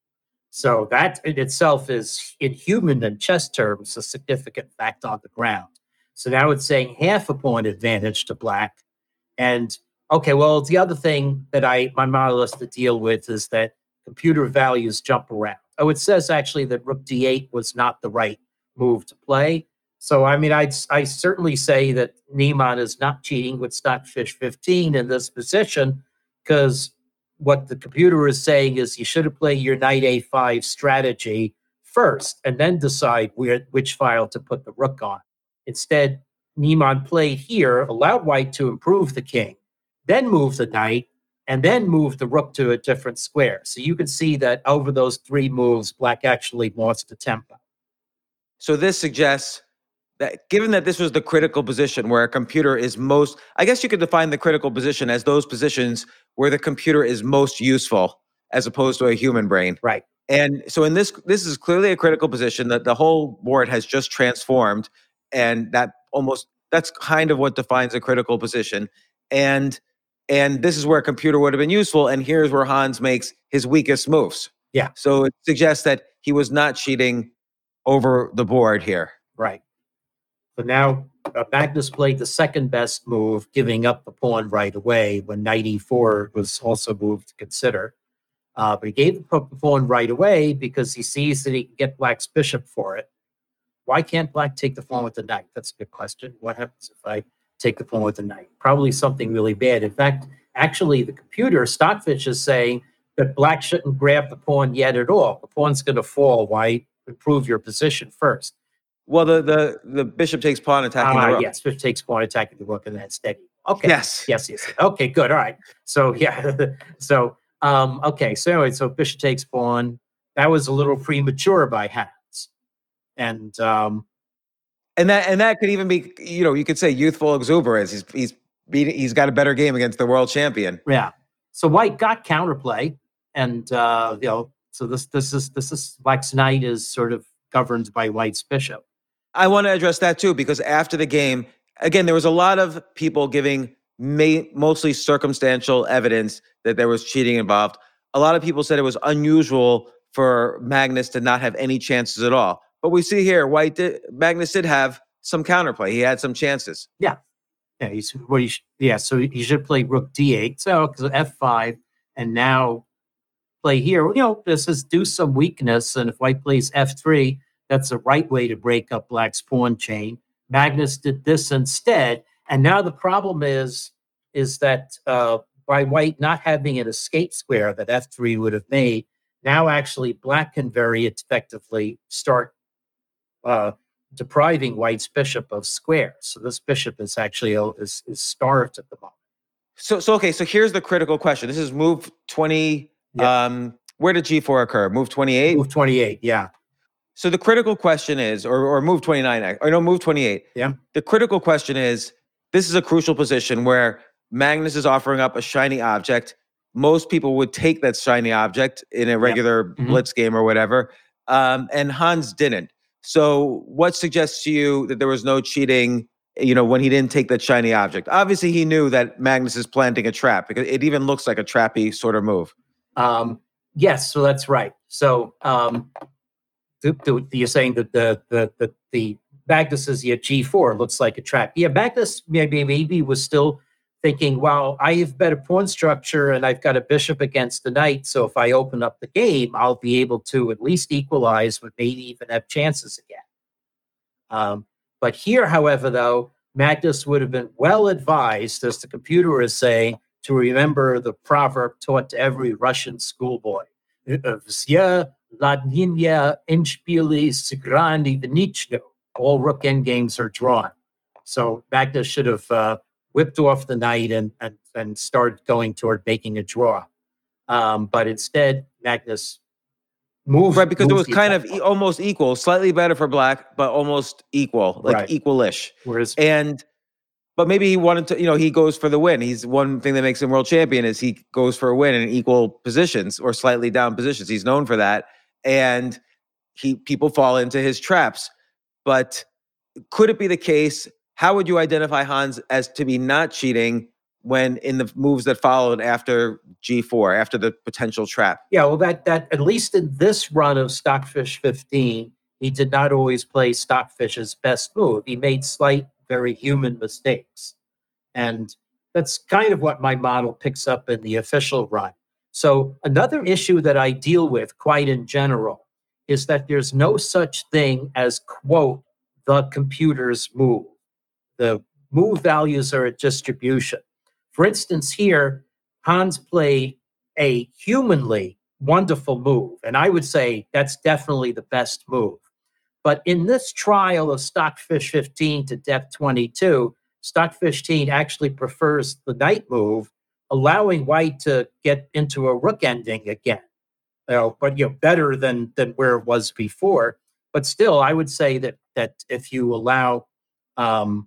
[SPEAKER 4] So that in itself is, in human and chess terms, a significant fact on the ground. So now it's saying half a pawn advantage to black. And okay, well, the other thing that I my model has to deal with is that computer values jump around. Oh, it says actually that rook d eight was not the right move to play. So, I mean, I'd I certainly say that Niemann is not cheating with Stockfish fifteen in this position, because what the computer is saying is you should have played your knight a five strategy first and then decide where, which file to put the rook on. Instead, Niemann played here, allowed white to improve the king, then move the knight, and then move the rook to a different square. So you can see that over those three moves, black actually lost the tempo.
[SPEAKER 1] So this suggests that given that this was the critical position where a computer is most, I guess you could define the critical position as those positions where the computer is most useful as opposed to a human brain.
[SPEAKER 4] Right.
[SPEAKER 1] And so in this, this is clearly a critical position that the whole board has just transformed. And that almost, that's kind of what defines a critical position. And, and this is where a computer would have been useful. And here's where Hans makes his weakest moves.
[SPEAKER 4] Yeah.
[SPEAKER 1] So it suggests that he was not cheating over the board here.
[SPEAKER 4] Right. So now uh, Magnus played the second best move, giving up the pawn right away when knight e four was also moved to consider. Uh, but he gave the pawn right away because he sees that he can get black's bishop for it. Why can't black take the pawn with the knight? That's a good question. What happens if I take the pawn with the knight? Probably something really bad. In fact, actually, the computer, Stockfish, is saying that black shouldn't grab the pawn yet at all. The pawn's going to fall. Why improve your position first?
[SPEAKER 1] Well, the the the bishop takes pawn attacking
[SPEAKER 4] uh,
[SPEAKER 1] the rook.
[SPEAKER 4] Yes, bishop takes pawn attacking the rook and then steady. Okay.
[SPEAKER 1] Yes.
[SPEAKER 4] Yes, yes. Okay, good. All right. So, yeah. so, um, okay. So, anyway, so bishop takes pawn. That was a little premature by Hans. And, um,
[SPEAKER 1] and that and that could even be, you know, you could say youthful exuberance. He's he's beating, he's got a better game against the world champion.
[SPEAKER 4] Yeah. So white got counterplay, and uh, you know, so this this is this is black's knight is sort of governed by white's bishop.
[SPEAKER 1] I want to address that too, because after the game, again, there was a lot of people giving may, mostly circumstantial evidence that there was cheating involved. A lot of people said it was unusual for Magnus to not have any chances at all. But we see here, White did, Magnus did have some counterplay. He had some chances.
[SPEAKER 4] Yeah, yeah. He's what he yeah. So he should play rook d eight. So because f five, and now play here. You know, this is do some weakness, and if white plays f three. That's the right way to break up black's pawn chain. Magnus did this instead. And now the problem is, is that uh, by white not having an escape square that f three would have made, now actually black can very effectively start uh, depriving white's bishop of squares. So this bishop is actually is, is starved at the moment.
[SPEAKER 1] So, so okay, so here's the critical question. This is move twenty. Yeah. Um, where did g four occur? Move twenty-eight?
[SPEAKER 4] Move twenty-eight, yeah.
[SPEAKER 1] So the critical question is, or, or move twenty-nine, or no, move twenty-eight.
[SPEAKER 4] Yeah.
[SPEAKER 1] The critical question is, this is a crucial position where Magnus is offering up a shiny object. Most people would take that shiny object in a regular yeah. mm-hmm. blitz game or whatever, um, and Hans didn't. So what suggests to you that there was no cheating, you know, when he didn't take that shiny object? Obviously, he knew that Magnus is planting a trap, because it even looks like a trappy sort of move.
[SPEAKER 4] Um, yes, so that's right. So... Um, You're saying that the the the, the Magnus is at g four looks like a trap. Yeah, Magnus maybe maybe was still thinking, well, I have better pawn structure and I've got a bishop against the knight. So if I open up the game, I'll be able to at least equalize, but maybe even have chances again. Um, but here, however, though, Magnus would have been well advised, as the computer is saying, to remember the proverb taught to every Russian schoolboy. La linea endspiele sigrani venichno. All rook endgames are drawn. So Magnus should have uh, whipped off the knight and, and, and started going toward making a draw. Um, but instead, Magnus moved.
[SPEAKER 1] Right, because it was kind of e- almost equal, slightly better for black, but almost equal, like right. equal-ish.
[SPEAKER 4] Whereas,
[SPEAKER 1] and But maybe he wanted to, you know, he goes for the win. He's one thing that makes him world champion is he goes for a win in equal positions or slightly down positions. He's known for that. And he people fall into his traps. But could it be the case? How would you identify Hans as to be not cheating when in the moves that followed after G four, after the potential trap.
[SPEAKER 4] Yeah, well, that that at least in this run of Stockfish fifteen, he did not always play Stockfish's best move. He made slight, very human mistakes. And that's kind of what my model picks up in the official run. So another issue that I deal with quite in general is that there's no such thing as, quote, the computer's move. The move values are a distribution. For instance, here, Hans played a humanly wonderful move, and I would say that's definitely the best move. But in this trial of Stockfish fifteen to depth twenty-two, Stockfish fifteen actually prefers the knight move, allowing white to get into a rook ending again. You know, but you know, better than than where it was before. But still, I would say that that if you allow, um,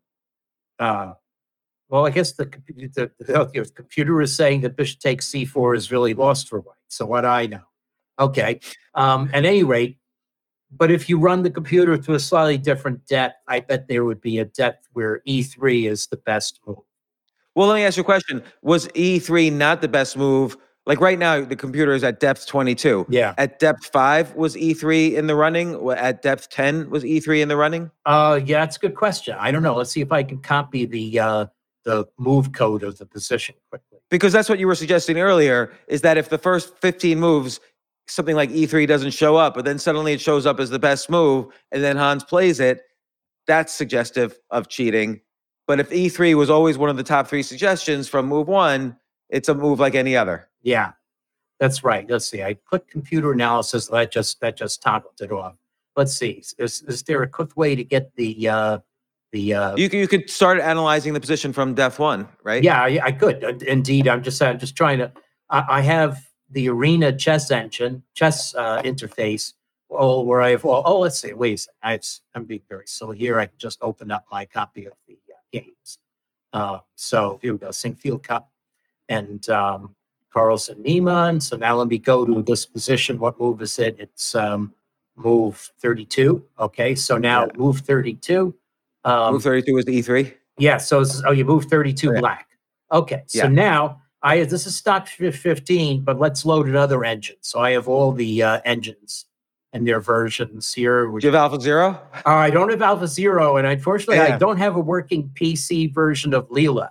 [SPEAKER 4] uh, well, I guess the, the, the computer is saying that bishop takes c four is really lost for white. So what I know, okay. Um, at any rate, but if you run the computer to a slightly different depth, I bet there would be a depth where e three is the best move.
[SPEAKER 1] Well, let me ask you a question. Was e three not the best move? Like right now, the computer is at depth twenty-two.
[SPEAKER 4] Yeah.
[SPEAKER 1] At depth five, was e three in the running? At depth ten, was e three in the running?
[SPEAKER 4] Uh, yeah, that's a good question. I don't know. Let's see if I can copy the uh, the move code of the position quickly.
[SPEAKER 1] Because that's what you were suggesting earlier, is that if the first fifteen moves, something like e three doesn't show up, but then suddenly it shows up as the best move, and then Hans plays it, that's suggestive of cheating. But if e three was always one of the top three suggestions from move one, it's a move like any other.
[SPEAKER 4] Yeah, that's right. Let's see. I put computer analysis. That just that just toggled it off. Let's see. Is is there a quick way to get the uh, the? Uh,
[SPEAKER 1] you you could start analyzing the position from depth one, right?
[SPEAKER 4] Yeah, I, I could. Indeed, I'm just I'm just trying to. I, I have the Arena chess engine, chess uh, interface. Oh, where I have. Oh, oh, let's see. Wait a second. I, I'm being very silly here. I can just open up my copy of the uh, games. Uh, so here we go. Singfield Cup and. Um, Carlsen Niemann. So now let me go to this position. What move is it? It's um, move thirty-two. Okay, so now yeah. move thirty-two. Um,
[SPEAKER 1] move thirty-two is e three?
[SPEAKER 4] Yeah, so it's, oh, you move thirty-two okay. black. Okay, so yeah. now I this is stock fifteen, but let's load another engine. So I have all the uh, engines and their versions here.
[SPEAKER 1] Do you have Alpha Zero?
[SPEAKER 4] Uh, I don't have Alpha Zero, and unfortunately, yeah. I don't have a working P C version of Leela.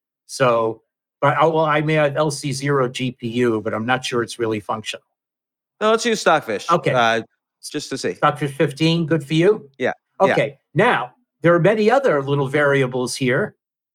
[SPEAKER 4] So... But oh, well, I may have L C zero G P U, but I'm not sure it's really functional.
[SPEAKER 1] No, let's use Stockfish.
[SPEAKER 4] Okay.
[SPEAKER 1] Uh, just to see.
[SPEAKER 4] Stockfish fifteen, good for you?
[SPEAKER 1] Yeah.
[SPEAKER 4] Okay.
[SPEAKER 1] Yeah.
[SPEAKER 4] Now, there are many other little variables here.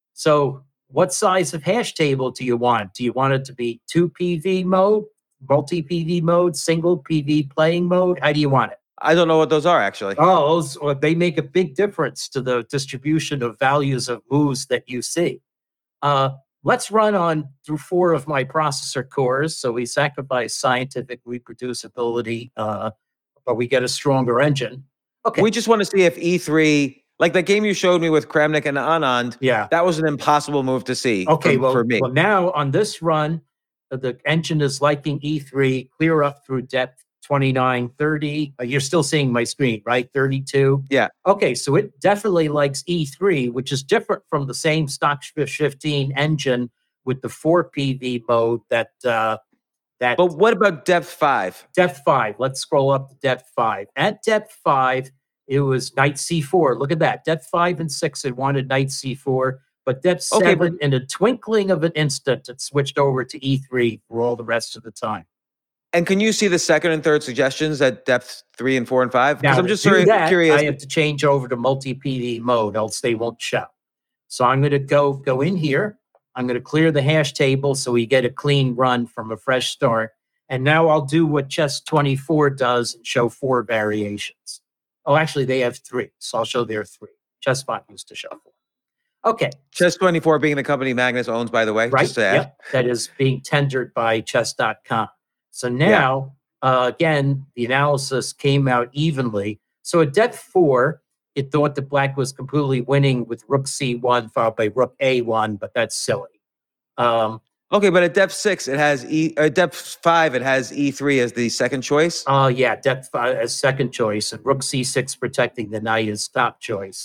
[SPEAKER 4] So what size of hash table do you want? Do you want it to be two P V mode, multi-P V mode, single P V playing mode? How do you want it?
[SPEAKER 1] I don't know what those are, actually.
[SPEAKER 4] Oh, those, well, they make a big difference to the distribution of values of moves that you see. Uh, Let's run on through four of my processor cores. So we sacrifice scientific reproducibility, uh, but we get a stronger engine. Okay.
[SPEAKER 1] We just want to see if e three, like that game you showed me with Kramnik and Anand,
[SPEAKER 4] yeah,
[SPEAKER 1] that was an impossible move to see
[SPEAKER 4] okay,
[SPEAKER 1] for,
[SPEAKER 4] well,
[SPEAKER 1] for me.
[SPEAKER 4] Well, now on this run, the engine is liking e three, clear up through depth twenty-nine, thirty. Uh, you're still seeing my screen, right? thirty-two.
[SPEAKER 1] Yeah.
[SPEAKER 4] Okay, so it definitely likes e three, which is different from the same Stockfish fifteen engine with the four P V mode that uh, that.
[SPEAKER 1] But what about depth five?
[SPEAKER 4] Depth five. Let's scroll up to depth five. At depth five, it was knight c four. Look at that. Depth five and six, it wanted knight c four. But depth
[SPEAKER 1] okay,
[SPEAKER 4] seven,
[SPEAKER 1] but-
[SPEAKER 4] in a twinkling of an instant, it switched over to e three for all the rest of the time.
[SPEAKER 1] And can you see the second and third suggestions at depth three and four and five? Because I'm just
[SPEAKER 4] do
[SPEAKER 1] very
[SPEAKER 4] that,
[SPEAKER 1] curious.
[SPEAKER 4] I have to change over to multi-P V mode, else they won't show. So I'm going to go go in here. I'm going to clear the hash table so we get a clean run from a fresh start. And now I'll do what Chess twenty-four does and show four variations. Oh, actually, they have three. So I'll show their three. ChessBot used to show four. Okay.
[SPEAKER 1] Chess twenty-four being the company Magnus owns, by the way.
[SPEAKER 4] Right.
[SPEAKER 1] Just to add.
[SPEAKER 4] Yep. That is being tendered by chess dot com. So now, yeah. uh, again, the analysis came out evenly. So at depth four, it thought that black was completely winning with rook c one followed by rook a one, but that's silly. Um,
[SPEAKER 1] okay, but at depth six, it has e. At depth five, it has e three as the second choice.
[SPEAKER 4] Oh uh, yeah, depth five as second choice, and rook c six protecting the knight is top choice.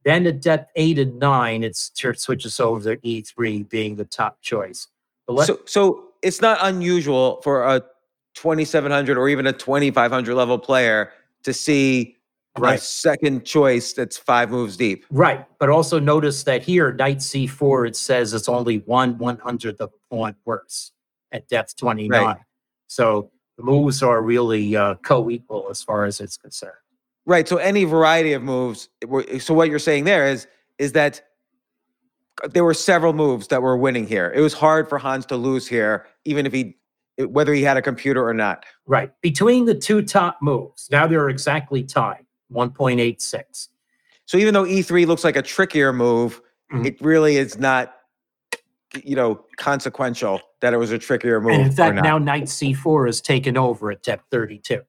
[SPEAKER 4] Then at depth eight and nine, it's, it switches over to E three being the top choice. But let,
[SPEAKER 1] So, so it's not unusual for a twenty-seven hundred or even a twenty-five hundred level player to see
[SPEAKER 4] Right.
[SPEAKER 1] a second choice that's five moves deep.
[SPEAKER 4] Right. But also notice that here, knight C four, it says it's only one one hundredth of a point worse at depth twenty-nine.
[SPEAKER 1] Right.
[SPEAKER 4] So the moves are really uh, co-equal as far as it's concerned.
[SPEAKER 1] Right. So any variety of moves. So what you're saying there is, is that there were several moves that were winning here. It was hard for Hans to lose here, even if he, whether he had a computer or not.
[SPEAKER 4] Right. Between the two top moves, now they're exactly tied, one point eight six.
[SPEAKER 1] So even though E three looks like a trickier move, mm-hmm. it really is not, you know, consequential that it was a trickier move.
[SPEAKER 4] And in fact, now knight C four is taken over at depth thirty-two.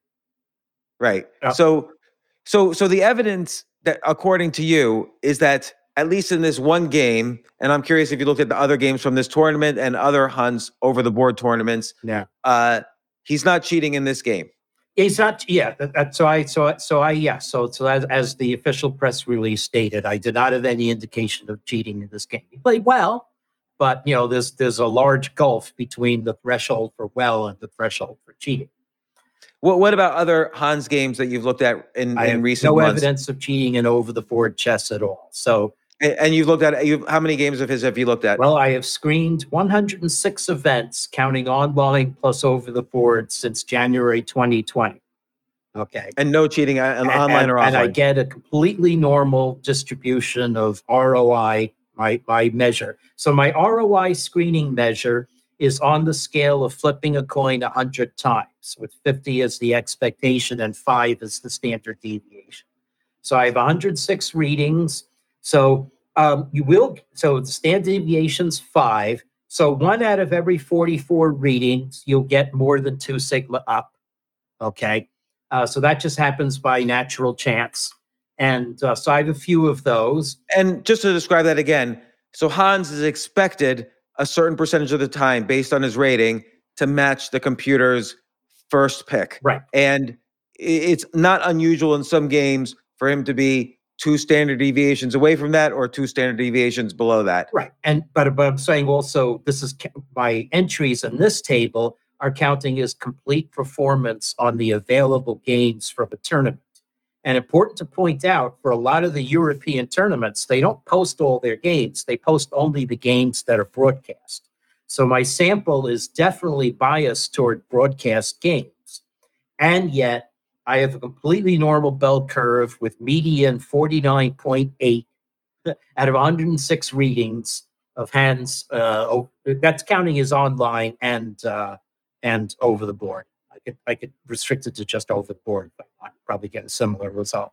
[SPEAKER 1] Right.
[SPEAKER 4] Oh.
[SPEAKER 1] So, so, so the evidence that, according to you, is that at least in this one game, and I'm curious if you looked at the other games from this tournament and other Hans over the board tournaments.
[SPEAKER 4] Yeah.
[SPEAKER 1] Uh, he's not cheating in this game.
[SPEAKER 4] He's not. Yeah. That, that, so I. So so I. Yeah. So so as, as the official press release stated, I did not have any indication of cheating in this game. He played well, but you know, there's there's a large gulf between the threshold for well and the threshold for cheating.
[SPEAKER 1] What what about other Hans games that you've looked at in,
[SPEAKER 4] I
[SPEAKER 1] in
[SPEAKER 4] have
[SPEAKER 1] recent
[SPEAKER 4] no
[SPEAKER 1] months?
[SPEAKER 4] evidence of cheating in over the board chess at all. So.
[SPEAKER 1] And, and you've looked at you. How many games of his have you looked at?
[SPEAKER 4] Well, I have screened one hundred six events, counting online plus over the board since January twenty twenty. Okay.
[SPEAKER 1] And no cheating uh,
[SPEAKER 4] And,
[SPEAKER 1] online
[SPEAKER 4] and,
[SPEAKER 1] or offline.
[SPEAKER 4] and I get a completely normal distribution of R O I, my, my measure. So my R O I screening measure is on the scale of flipping a coin one hundred times, with fifty as the expectation and five as the standard deviation. So I have one hundred six readings. So um, you will, so the standard deviation's five. So one out of every forty-four readings, you'll get more than two sigma up. Okay. Uh, so that just happens by natural chance. And uh, so I have a few of those.
[SPEAKER 1] And just to describe that again, so Hans is expected a certain percentage of the time based on his rating to match the computer's first pick.
[SPEAKER 4] Right.
[SPEAKER 1] And it's not unusual in some games for him to be two standard deviations away from that or two standard deviations below that.
[SPEAKER 4] Right. And but, but I'm saying also this is my entries in this table are counting as complete performance on the available games from a tournament. And important to point out, for a lot of the European tournaments, they don't post all their games. They post only the games that are broadcast. So my sample is definitely biased toward broadcast games. And yet I have a completely normal bell curve with median forty-nine point eight out of one hundred six readings of hands. Uh, that's counting as online and uh, and over the board. I could I could restrict it to just over the board, but I'd probably get a similar result.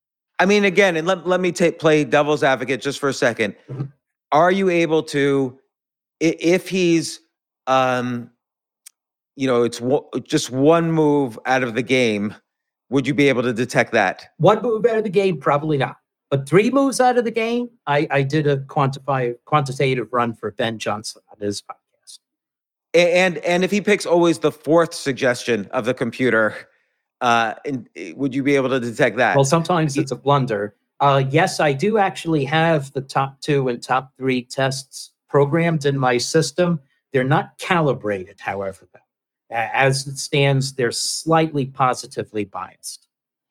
[SPEAKER 1] I mean, again, and let, let me take, play devil's advocate just for a second. Mm-hmm. Are you able to, if he's, um, you know, it's w- just one move out of the game, would you be able to detect that?
[SPEAKER 4] One move out of the game, probably not. But three moves out of the game, I, I did a quantify quantitative run for Ben Johnson on his podcast.
[SPEAKER 1] And and if he picks always the fourth suggestion of the computer, uh, and would you be able to detect that?
[SPEAKER 4] Well, sometimes it's a blunder. Uh, yes, I do actually have the top two and top three tests programmed in my system. They're not calibrated, however, though. As it stands, they're slightly positively biased.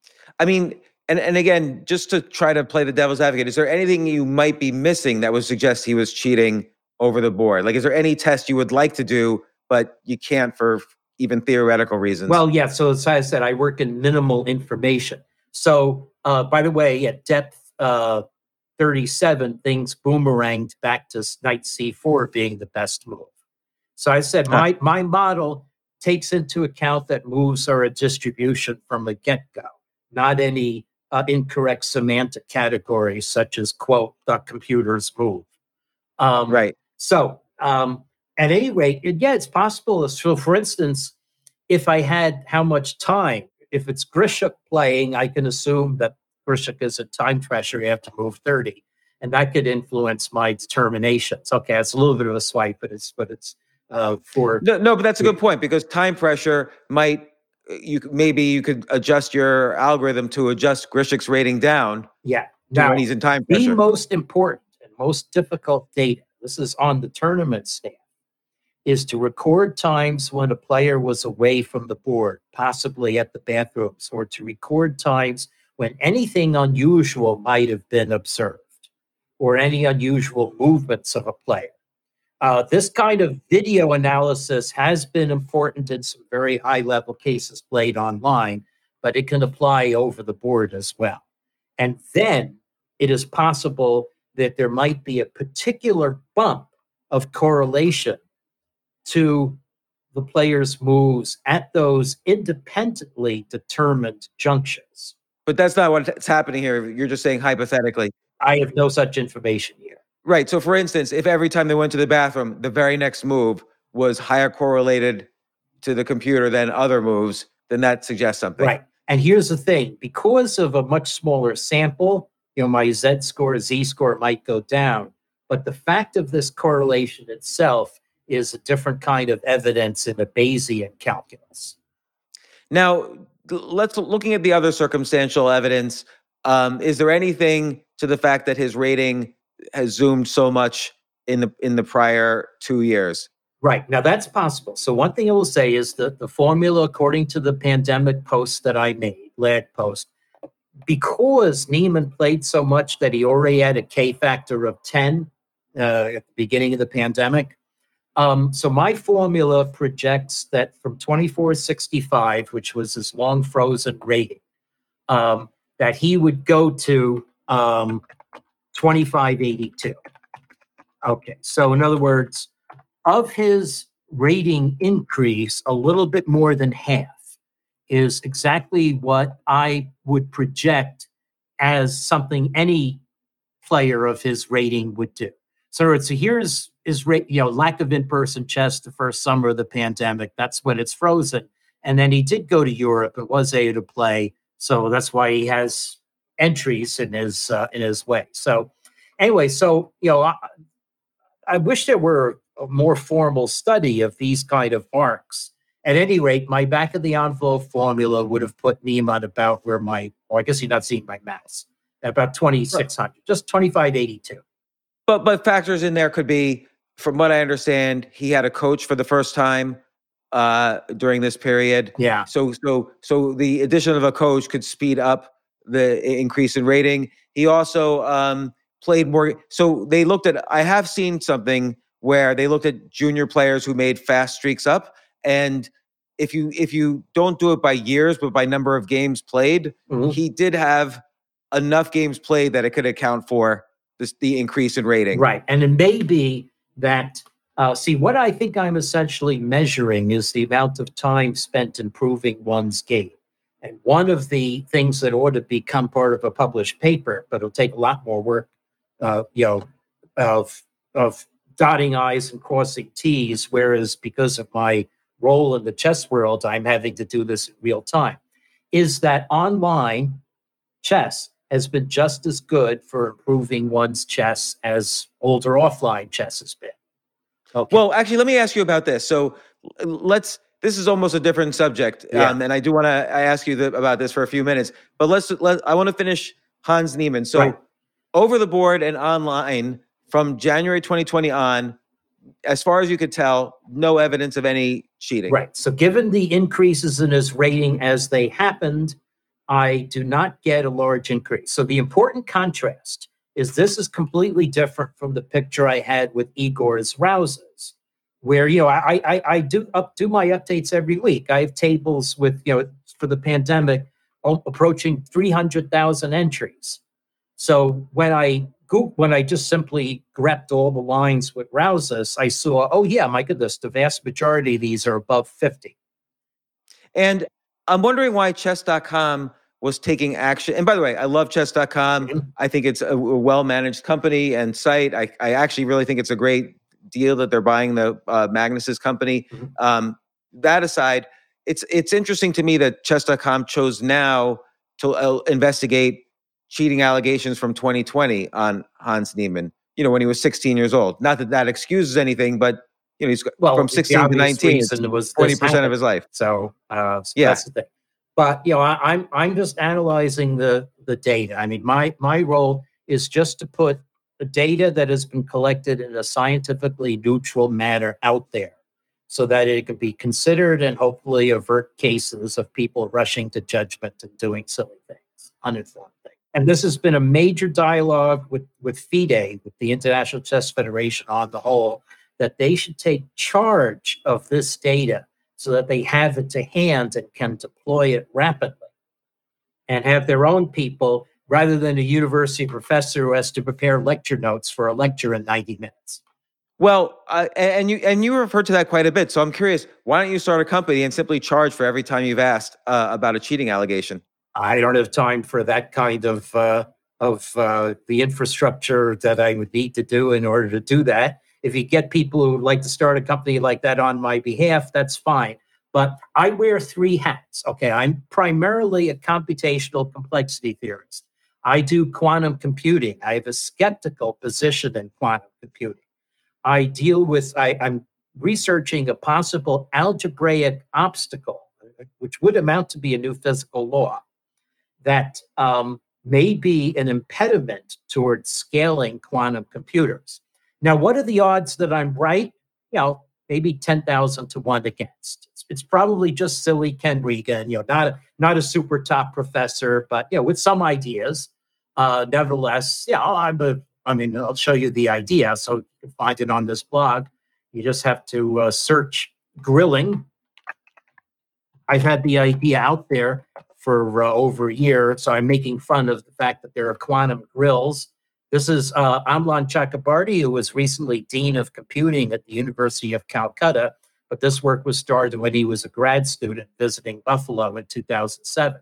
[SPEAKER 1] I mean, and, and again, just to try to play the devil's advocate, is there anything you might be missing that would suggest he was cheating over the board? Like, is there any test you would like to do, but you can't for even theoretical reasons?
[SPEAKER 4] Well, yeah. So as I said, I work in minimal information. So, uh, by the way, at depth uh, thirty-seven, things boomeranged back to knight C four being the best move. So I said, my, my model takes into account that moves are a distribution from the get-go, not any uh, incorrect semantic categories such as, quote, the computer's move. Um,
[SPEAKER 1] right.
[SPEAKER 4] So um, at any rate, it, yeah, it's possible. So for instance, if I had how much time, if it's Grishuk playing, I can assume that Grishuk is a time pressure. You have to move thirty. And that could influence my determinations. Okay, it's a little bit of a swipe, but it's, but it's, Uh, for
[SPEAKER 1] no, no, but that's a good point, because time pressure might, you maybe you could adjust your algorithm to adjust Grishuk's rating down.
[SPEAKER 4] Yeah. Now,
[SPEAKER 1] when he's in time
[SPEAKER 4] the
[SPEAKER 1] pressure.
[SPEAKER 4] most important and most difficult data, this is on the tournament staff, is to record times when a player was away from the board, possibly at the bathrooms, or to record times when anything unusual might have been observed, or any unusual movements of a player. Uh, this kind of video analysis has been important in some very high-level cases played online, but it can apply over the board as well. And then it is possible that there might be a particular bump of correlation to the player's moves at those independently determined junctions.
[SPEAKER 1] But that's not what's happening here. You're just saying hypothetically.
[SPEAKER 4] I have no such information here.
[SPEAKER 1] Right. So, for instance, if every time they went to the bathroom, the very next move was higher correlated to the computer than other moves, then that suggests something.
[SPEAKER 4] Right. And here's the thing. Because of a much smaller sample, you know, my Z score, Z score might go down. But the fact of this correlation itself is a different kind of evidence in a Bayesian calculus.
[SPEAKER 1] Now, let's looking at the other circumstantial evidence. Um, is there anything to the fact that his rating has zoomed so much in the in the prior two years?
[SPEAKER 4] Right. Now, that's possible. So one thing I will say is that the formula, according to the pandemic post that I made, L A D post, because Niemann played so much that he already had a K factor of ten uh, at the beginning of the pandemic. Um, so my formula projects that from twenty-four sixty-five, which was his long frozen rating, um, that he would go to um, twenty-five eighty-two. Okay, so in other words, of his rating increase, a little bit more than half is exactly what I would project as something any player of his rating would do. So, so here's his rate, you know, lack of in-person chess the first summer of the pandemic. That's when it's frozen. And then he did go to Europe and was able to play. So that's why he has entries in his uh, in his way. So anyway, so, you know, I, I wish there were a more formal study of these kind of arcs. At any rate, my back of the envelope formula would have put Niemann about where my, or I guess you're not seeing my maths, about twenty-six hundred, right. Just twenty-five eighty-two.
[SPEAKER 1] But but factors in there could be, from what I understand, he had a coach for the first time uh, during this period.
[SPEAKER 4] Yeah.
[SPEAKER 1] So so so the addition of a coach could speed up the increase in rating. He also um, played more. So they looked at. I have seen something where they looked at junior players who made fast streaks up, and if you if you don't do it by years but by number of games played, mm-hmm. he did have enough games played that it could account for this, the increase in rating.
[SPEAKER 4] Right, and it may be that. Uh, see, what I think I'm essentially measuring is the amount of time spent improving one's game. And one of the things that ought to become part of a published paper, but it'll take a lot more work, uh, you know, of of dotting I's and crossing T's, whereas because of my role in the chess world, I'm having to do this in real time, is that online chess has been just as good for improving one's chess as older offline chess has been. Okay.
[SPEAKER 1] Well, actually, let me ask you about this. So let's, this is almost a different subject.
[SPEAKER 4] Yeah.
[SPEAKER 1] Um, and I do want to I ask you the, about this for a few minutes, but let's, let, I want to finish Hans Niemann. So right. Over the board and online from January twenty twenty on, as far as you could tell, no evidence of any cheating.
[SPEAKER 4] Right. So given the increases in his rating as they happened, I do not get a large increase. So the important contrast is this is completely different from the picture I had with Igor's Rousas, where, you know, I I, I do up do my updates every week. I have tables with, you know, for the pandemic approaching three hundred thousand entries. So when I go, when I just simply grepped all the lines with Rousas, I saw, oh yeah, my goodness, the vast majority of these are above fifty.
[SPEAKER 1] And I'm wondering why chess dot com was taking action. And by the way, I love chess dot com. Mm-hmm. I think it's a, a well-managed company and site. I, I actually really think it's a great deal that they're buying the uh, Magnus's company. Mm-hmm. Um, that aside, it's it's interesting to me that chess dot com chose now to uh, investigate cheating allegations from twenty twenty on Hans Niemann, you know, when he was sixteen years old. Not that that excuses anything, but, you know, he's
[SPEAKER 4] well,
[SPEAKER 1] from sixteen to nineteen,
[SPEAKER 4] it was
[SPEAKER 1] twenty percent of his life.
[SPEAKER 4] So, uh, so
[SPEAKER 1] yeah.
[SPEAKER 4] That's the thing. But, you know, I, I'm I'm just analyzing the the data. I mean, my my role is just to put the data that has been collected in a scientifically neutral manner out there so that it can be considered and hopefully avert cases of people rushing to judgment and doing silly things, uninformed things. And this has been a major dialogue with, with FIDE, with the International Chess Federation on the whole, that they should take charge of this data so that they have it to hand and can deploy it rapidly and have their own people rather than a university professor who has to prepare lecture notes for a lecture in ninety minutes.
[SPEAKER 1] Well, uh, and you and you referred to that quite a bit. So I'm curious, why don't you start a company and simply charge for every time you've asked uh, about a cheating allegation?
[SPEAKER 4] I don't have time for that kind of uh, of uh, the infrastructure that I would need to do in order to do that. If you get people who would like to start a company like that on my behalf, that's fine. But I wear three hats. Okay, I'm primarily a computational complexity theorist. I do quantum computing. I have a skeptical position in quantum computing. I deal with, I, I'm researching a possible algebraic obstacle, which would amount to be a new physical law, that um, may be an impediment towards scaling quantum computers. Now, what are the odds that I'm right? You know, maybe ten thousand to one against. It's, it's probably just silly Ken Regan, you know, not a, not a super top professor, but, you know, with some ideas. Uh, nevertheless, yeah, I'm a, I mean, I'll show you the idea. So you can find it on this blog. You just have to uh, search grilling. I've had the idea out there for uh, over a year. So I'm making fun of the fact that there are quantum grills. This is uh, Amlan Chakrabarty, who was recently Dean of Computing at the University of Calcutta. But this work was started when he was a grad student visiting Buffalo in two thousand seven.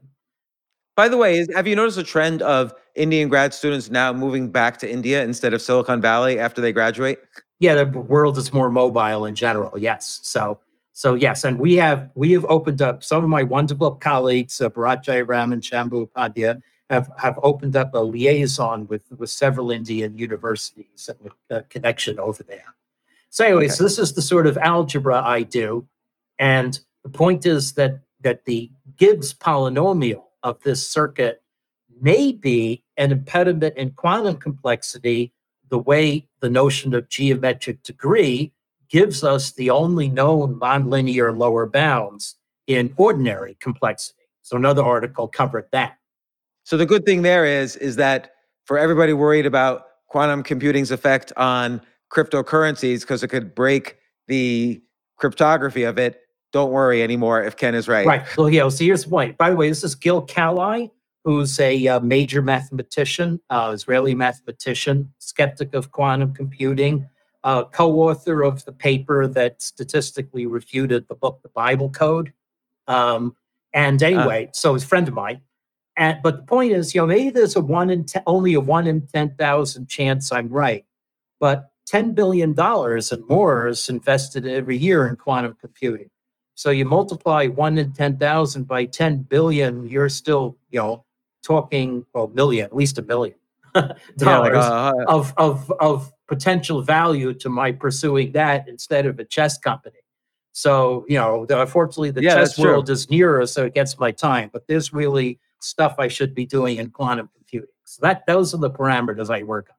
[SPEAKER 1] By the way, is, have you noticed a trend of Indian grad students now moving back to India instead of Silicon Valley after they graduate?
[SPEAKER 4] Yeah, the world is more mobile in general. Yes. So, so yes. And we have, we have opened up, some of my wonderful colleagues, uh, Bharat Jairam and Shambhu Upadhyay, have, have opened up a liaison with, with several Indian universities and with a connection over there. So anyways, okay. This is the sort of algebra I do. And the point is that, that the Gibbs polynomial of this circuit may be an impediment in quantum complexity, the way the notion of geometric degree gives us the only known nonlinear lower bounds in ordinary complexity. So another article covered that.
[SPEAKER 1] So the good thing there is, is that for everybody worried about quantum computing's effect on cryptocurrencies, because it could break the cryptography of it, don't worry anymore if Ken is right.
[SPEAKER 4] Right. So, yeah, so here's the point. By the way, this is Gil Kallai, who's a uh, major mathematician, uh, Israeli mathematician, skeptic of quantum computing, uh, co-author of the paper that statistically refuted the book, The Bible Code. Um, and anyway, uh, so he's a friend of mine. And, but the point is, you know, maybe there's a one in ten, only a one in ten thousand chance I'm right, but ten billion dollars and more is invested every year in quantum computing. So you multiply one in ten thousand by ten billion, you're still, you know, talking, well, million, at least a million dollars yeah, like, uh, of, of, of potential value to my pursuing that instead of a chess company. So, you know, the, unfortunately, the
[SPEAKER 1] yeah,
[SPEAKER 4] chess world is nearer, so it gets my time. But there's really stuff I should be doing in quantum computing. So that those are the parameters I work on.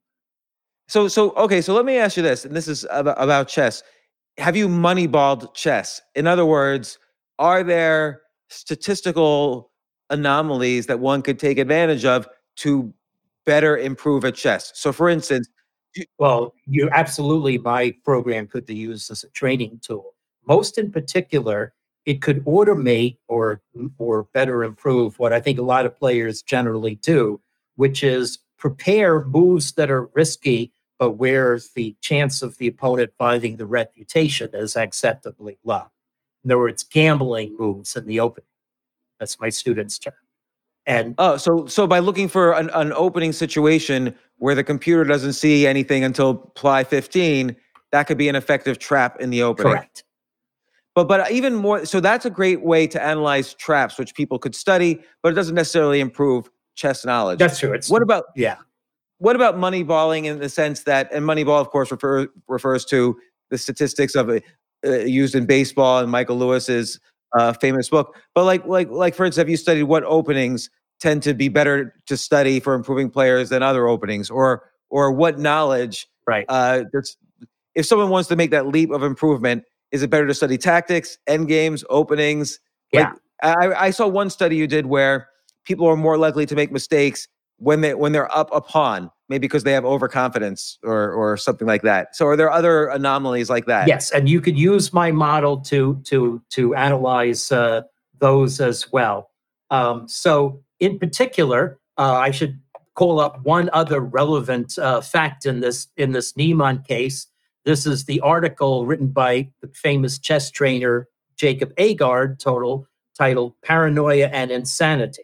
[SPEAKER 1] So, so okay, so let me ask you this, and this is about, about chess. Have you moneyballed chess? In other words, are there statistical anomalies that one could take advantage of to better improve at chess? So for instance,
[SPEAKER 4] you- well, you absolutely, my program could be used as a training tool. Most in particular, it could automate or, or better improve what I think a lot of players generally do, which is prepare moves that are risky, but where the chance of the opponent finding the refutation is acceptably low. In other words, gambling moves in the opening. That's my students' term. And
[SPEAKER 1] oh, so so by looking for an, an opening situation where the computer doesn't see anything until ply fifteen, that could be an effective trap in the opening.
[SPEAKER 4] Correct.
[SPEAKER 1] But but even more, so that's a great way to analyze traps, which people could study, but it doesn't necessarily improve chess knowledge.
[SPEAKER 4] That's true. It's,
[SPEAKER 1] what about
[SPEAKER 4] yeah.
[SPEAKER 1] What about moneyballing in the sense that, and Moneyball, of course, refer, refers to the statistics of it uh, used in baseball and Michael Lewis's uh, famous book. But like, like, like, for instance, have you studied what openings tend to be better to study for improving players than other openings, or or what knowledge?
[SPEAKER 4] Right.
[SPEAKER 1] Uh, there's, if someone wants to make that leap of improvement, is it better to study tactics, end games, openings?
[SPEAKER 4] Yeah.
[SPEAKER 1] Like, I, I saw one study you did where people are more likely to make mistakes when they when they're up a pawn, maybe because they have overconfidence or or something like that. So, are there other anomalies like that?
[SPEAKER 4] Yes, and you could use my model to to to analyze uh, those as well. Um, so, in particular, uh, I should call up one other relevant uh, fact in this in this Niemann case. This is the article written by the famous chess trainer Jacob Agard, total titled "Paranoia and Insanity."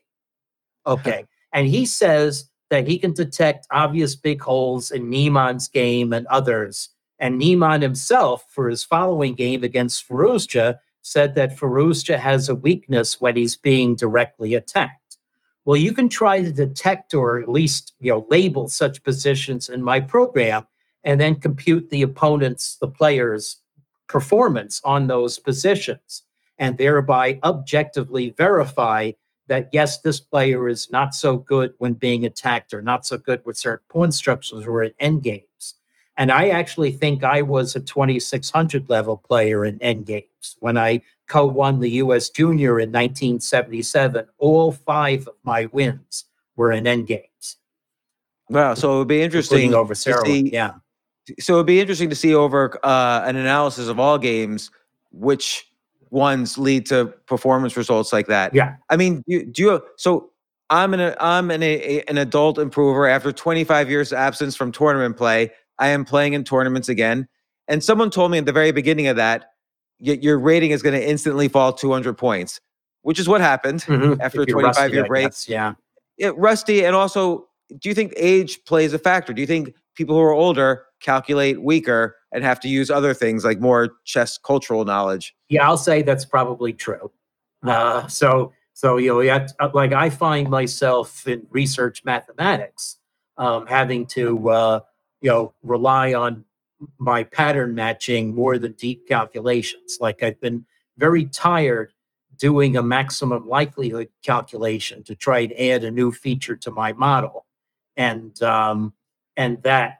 [SPEAKER 4] Okay. And he says that he can detect obvious big holes in Niemann's game and others. And Niemann himself, for his following game against Firouzja, said that Firouzja has a weakness when he's being directly attacked. Well, you can try to detect or at least, you know, label such positions in my program and then compute the opponent's, the player's performance on those positions, and thereby objectively verify that, yes, this player is not so good when being attacked or not so good with certain pawn structures or in endgames. And I actually think I was a twenty-six hundred level player in endgames. When I co-won the U S Junior in nineteen seventy-seven, all five of my wins were in endgames.
[SPEAKER 1] Wow. So it would be interesting
[SPEAKER 4] over
[SPEAKER 1] to
[SPEAKER 4] Sarah.
[SPEAKER 1] see.
[SPEAKER 4] Yeah.
[SPEAKER 1] So it'd be interesting to see over uh, an analysis of all games, which ones lead to performance results like that.
[SPEAKER 4] Yeah.
[SPEAKER 1] I mean, do you, do you so I'm an I'm an a, an adult improver after twenty-five years absence from tournament play. I am playing in tournaments again, and someone told me at the very beginning of that, y- your rating is going to instantly fall two hundred points, which is what happened
[SPEAKER 4] Mhm.
[SPEAKER 1] after a
[SPEAKER 4] If you're
[SPEAKER 1] twenty-five
[SPEAKER 4] rusty,
[SPEAKER 1] year
[SPEAKER 4] I
[SPEAKER 1] break.
[SPEAKER 4] guess, yeah.
[SPEAKER 1] Yeah, rusty, and also, do you think age plays a factor? Do you think people who are older calculate weaker and have to use other things like more chess cultural knowledge?
[SPEAKER 4] Yeah, I'll say that's probably true. Uh, so, so you know, you have to- like I find myself in research mathematics, um, having to uh, you know rely on my pattern matching more than deep calculations. Like I've been very tired doing a maximum likelihood calculation to try and add a new feature to my model, and um, and that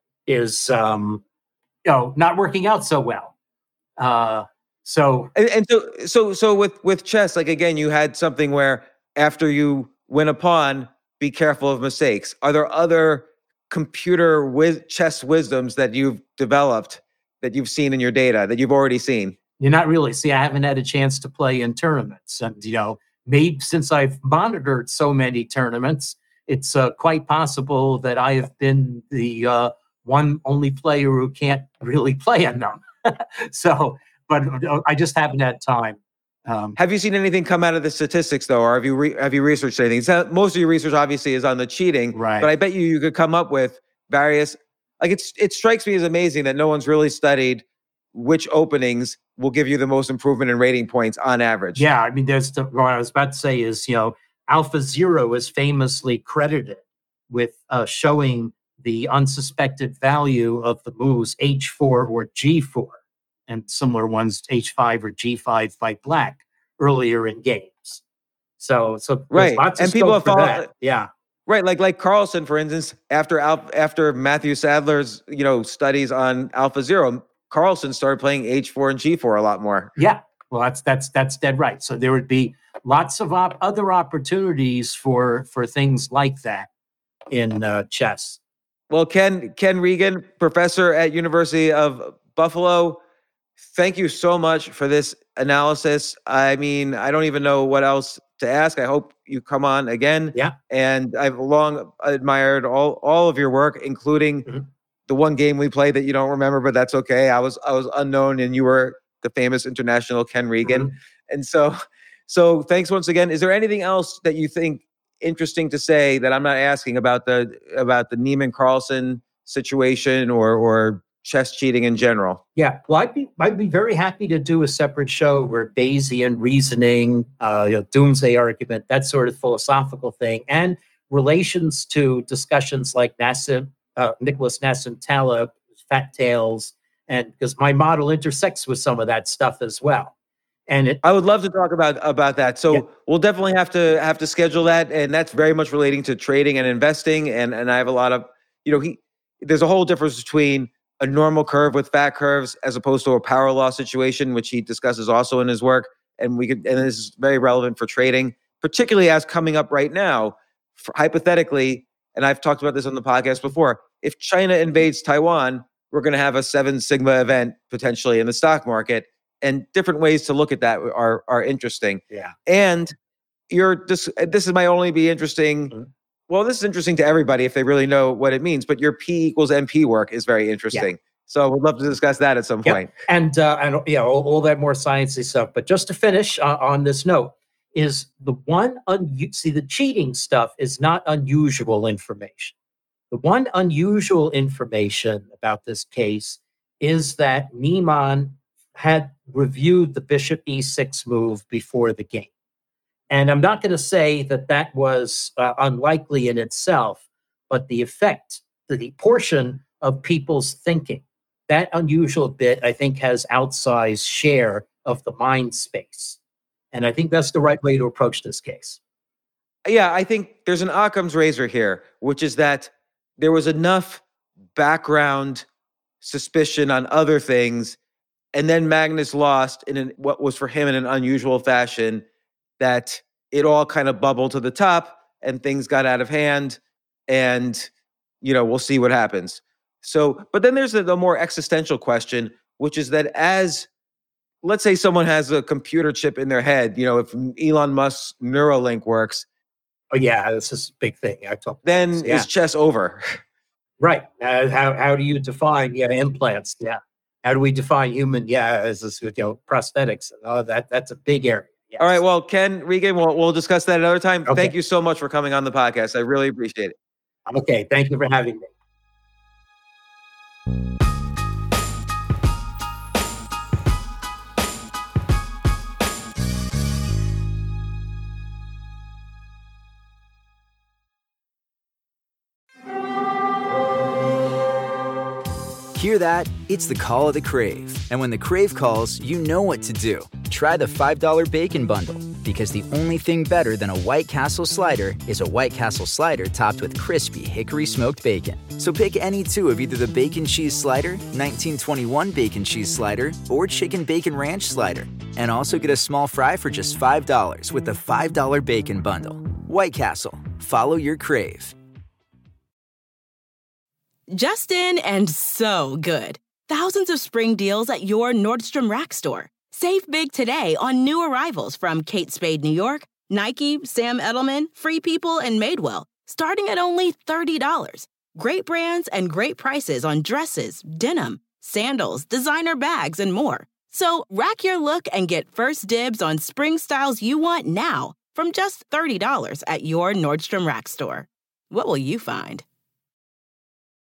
[SPEAKER 4] is um, you know not working out so well. Uh, so
[SPEAKER 1] And, and so, so, so with with chess, like again, you had something where after you win a pawn, be careful of mistakes. Are there other computer wiz- chess wisdoms that you've developed that you've seen in your data that you've already seen?
[SPEAKER 4] You're not really. See, I haven't had a chance to play in tournaments. And, you know, maybe since I've monitored so many tournaments, it's uh, quite possible that I have been the uh, one only player who can't really play in them. So, but uh, I just haven't had time. Um,
[SPEAKER 1] Have you seen anything come out of the statistics though, or have you re- have you researched anything? So most of your research obviously is on the cheating,
[SPEAKER 4] Right.
[SPEAKER 1] but I bet you you could come up with various. Like it's it strikes me as amazing that no one's really studied which openings will give you the most improvement in rating points on average.
[SPEAKER 4] yeah, I mean, there's the, what I was about to say is, you know, Alpha Zero is famously credited with uh, showing the unsuspected value of the moves H four or G four, and similar ones H five or G five by black earlier in games. So, so there's
[SPEAKER 1] Right.
[SPEAKER 4] lots of
[SPEAKER 1] And people
[SPEAKER 4] scope
[SPEAKER 1] have
[SPEAKER 4] for
[SPEAKER 1] followed-
[SPEAKER 4] that. Yeah,
[SPEAKER 1] Right, like like Carlson, for instance, after Al- after Matthew Sadler's you know studies on Alpha Zero, Carlson started playing H four and G four a lot more.
[SPEAKER 4] yeah. Well, that's that's that's dead right. So there would be lots of op- other opportunities for for things like that in uh, chess.
[SPEAKER 1] Well, Ken Ken Regan, professor at University of Buffalo, thank you so much for this analysis. I mean, I don't even know what else to ask. I hope you come on again.
[SPEAKER 4] Yeah.
[SPEAKER 1] And I've long admired all all of your work, including
[SPEAKER 4] Mhm.
[SPEAKER 1] the one game we played that you don't remember, but that's okay. I was I was unknown, and you were the famous international Ken Regan.
[SPEAKER 4] Mhm.
[SPEAKER 1] And so, so thanks once again. Is there anything else that you think interesting to say that I'm not asking about the about the Niemann Carlson situation or or chess cheating in general?
[SPEAKER 4] Yeah, well, I'd be I'd be very happy to do a separate show where Bayesian reasoning, uh, you know, doomsday argument, that sort of philosophical thing, and relations to discussions like Nassim, uh, Nicholas Nassim Taleb, Fat Tails, and because my model intersects with some of that stuff as well. And it,
[SPEAKER 1] I would love to talk about about that. So
[SPEAKER 4] Yeah.
[SPEAKER 1] we'll definitely have to have to schedule that, and that's very much relating to trading and investing. And and I have a lot of, you know, he there's a whole difference between a normal curve with fat curves as opposed to a power law situation, which he discusses also in his work. And we could, and this is very relevant for trading, particularly as coming up right now, for, hypothetically. And I've talked about this on the podcast before. If China invades Taiwan, we're going to have a seven sigma event potentially in the stock market. And different ways to look at that are are interesting.
[SPEAKER 4] Yeah.
[SPEAKER 1] And you're this. This is might only be interesting.
[SPEAKER 4] Mm-hmm.
[SPEAKER 1] Well, this is interesting to everybody if they really know what it means. But your P equals M P work is very interesting. Yeah. So we'd love to discuss that at some
[SPEAKER 4] Yep.
[SPEAKER 1] point.
[SPEAKER 4] And uh, and yeah, all, all that more sciencey stuff. But just to finish uh, on this note, is the one un- see the cheating stuff is not unusual information. The one unusual information about this case is that Niemann had reviewed the bishop e six move before the game. And I'm not going to say that that was uh, unlikely in itself, but the effect, the, the portion of people's thinking, that unusual bit, I think, has outsized share of the mind space. And I think that's the right way to approach this case.
[SPEAKER 1] Yeah, I think there's an Occam's razor here, which is that there was enough background suspicion on other things. And then Magnus lost in an, what was for him in an unusual fashion, that it all kind of bubbled to the top and things got out of hand. And, you know, we'll see what happens. So, but then there's the, the more existential question, which is that as, let's say someone has a computer chip in their head, you know, if Elon Musk's Neuralink works.
[SPEAKER 4] Oh, yeah, this is a big thing. I talked
[SPEAKER 1] Then
[SPEAKER 4] this, yeah.
[SPEAKER 1] is chess over?
[SPEAKER 4] Right. Uh, how, how do you define yeah, implants? Yeah. How do we define human, yeah, as this, you know, prosthetics? Oh, that that's a big area. Yes.
[SPEAKER 1] All right. Well, Ken Regan, we'll, we'll discuss that another time.
[SPEAKER 4] Okay.
[SPEAKER 1] Thank you so much for coming on the podcast. I really appreciate it.
[SPEAKER 4] Okay. Thank you for having me.
[SPEAKER 6] Hear that? It's the call of the Crave. And when the Crave calls, you know what to do. Try the five dollar Bacon Bundle, because the only thing better than a White Castle slider is a White Castle slider topped with crispy hickory smoked bacon. So pick any two of either the Bacon Cheese Slider, nineteen twenty-one Bacon Cheese Slider, or Chicken Bacon Ranch Slider. And also get a small fry for just five dollars with the five dollar Bacon Bundle. White Castle. Follow your Crave.
[SPEAKER 2] Justin and so good. Thousands of spring deals at your Nordstrom Rack store. Save big today on new arrivals from Kate Spade New York, Nike, Sam Edelman, Free People, and Madewell, starting at only thirty dollars. Great brands and great prices on dresses, denim, sandals, designer bags, and more. So rack your look and get first dibs on spring styles you want now from just thirty dollars at your Nordstrom Rack store. What will you find?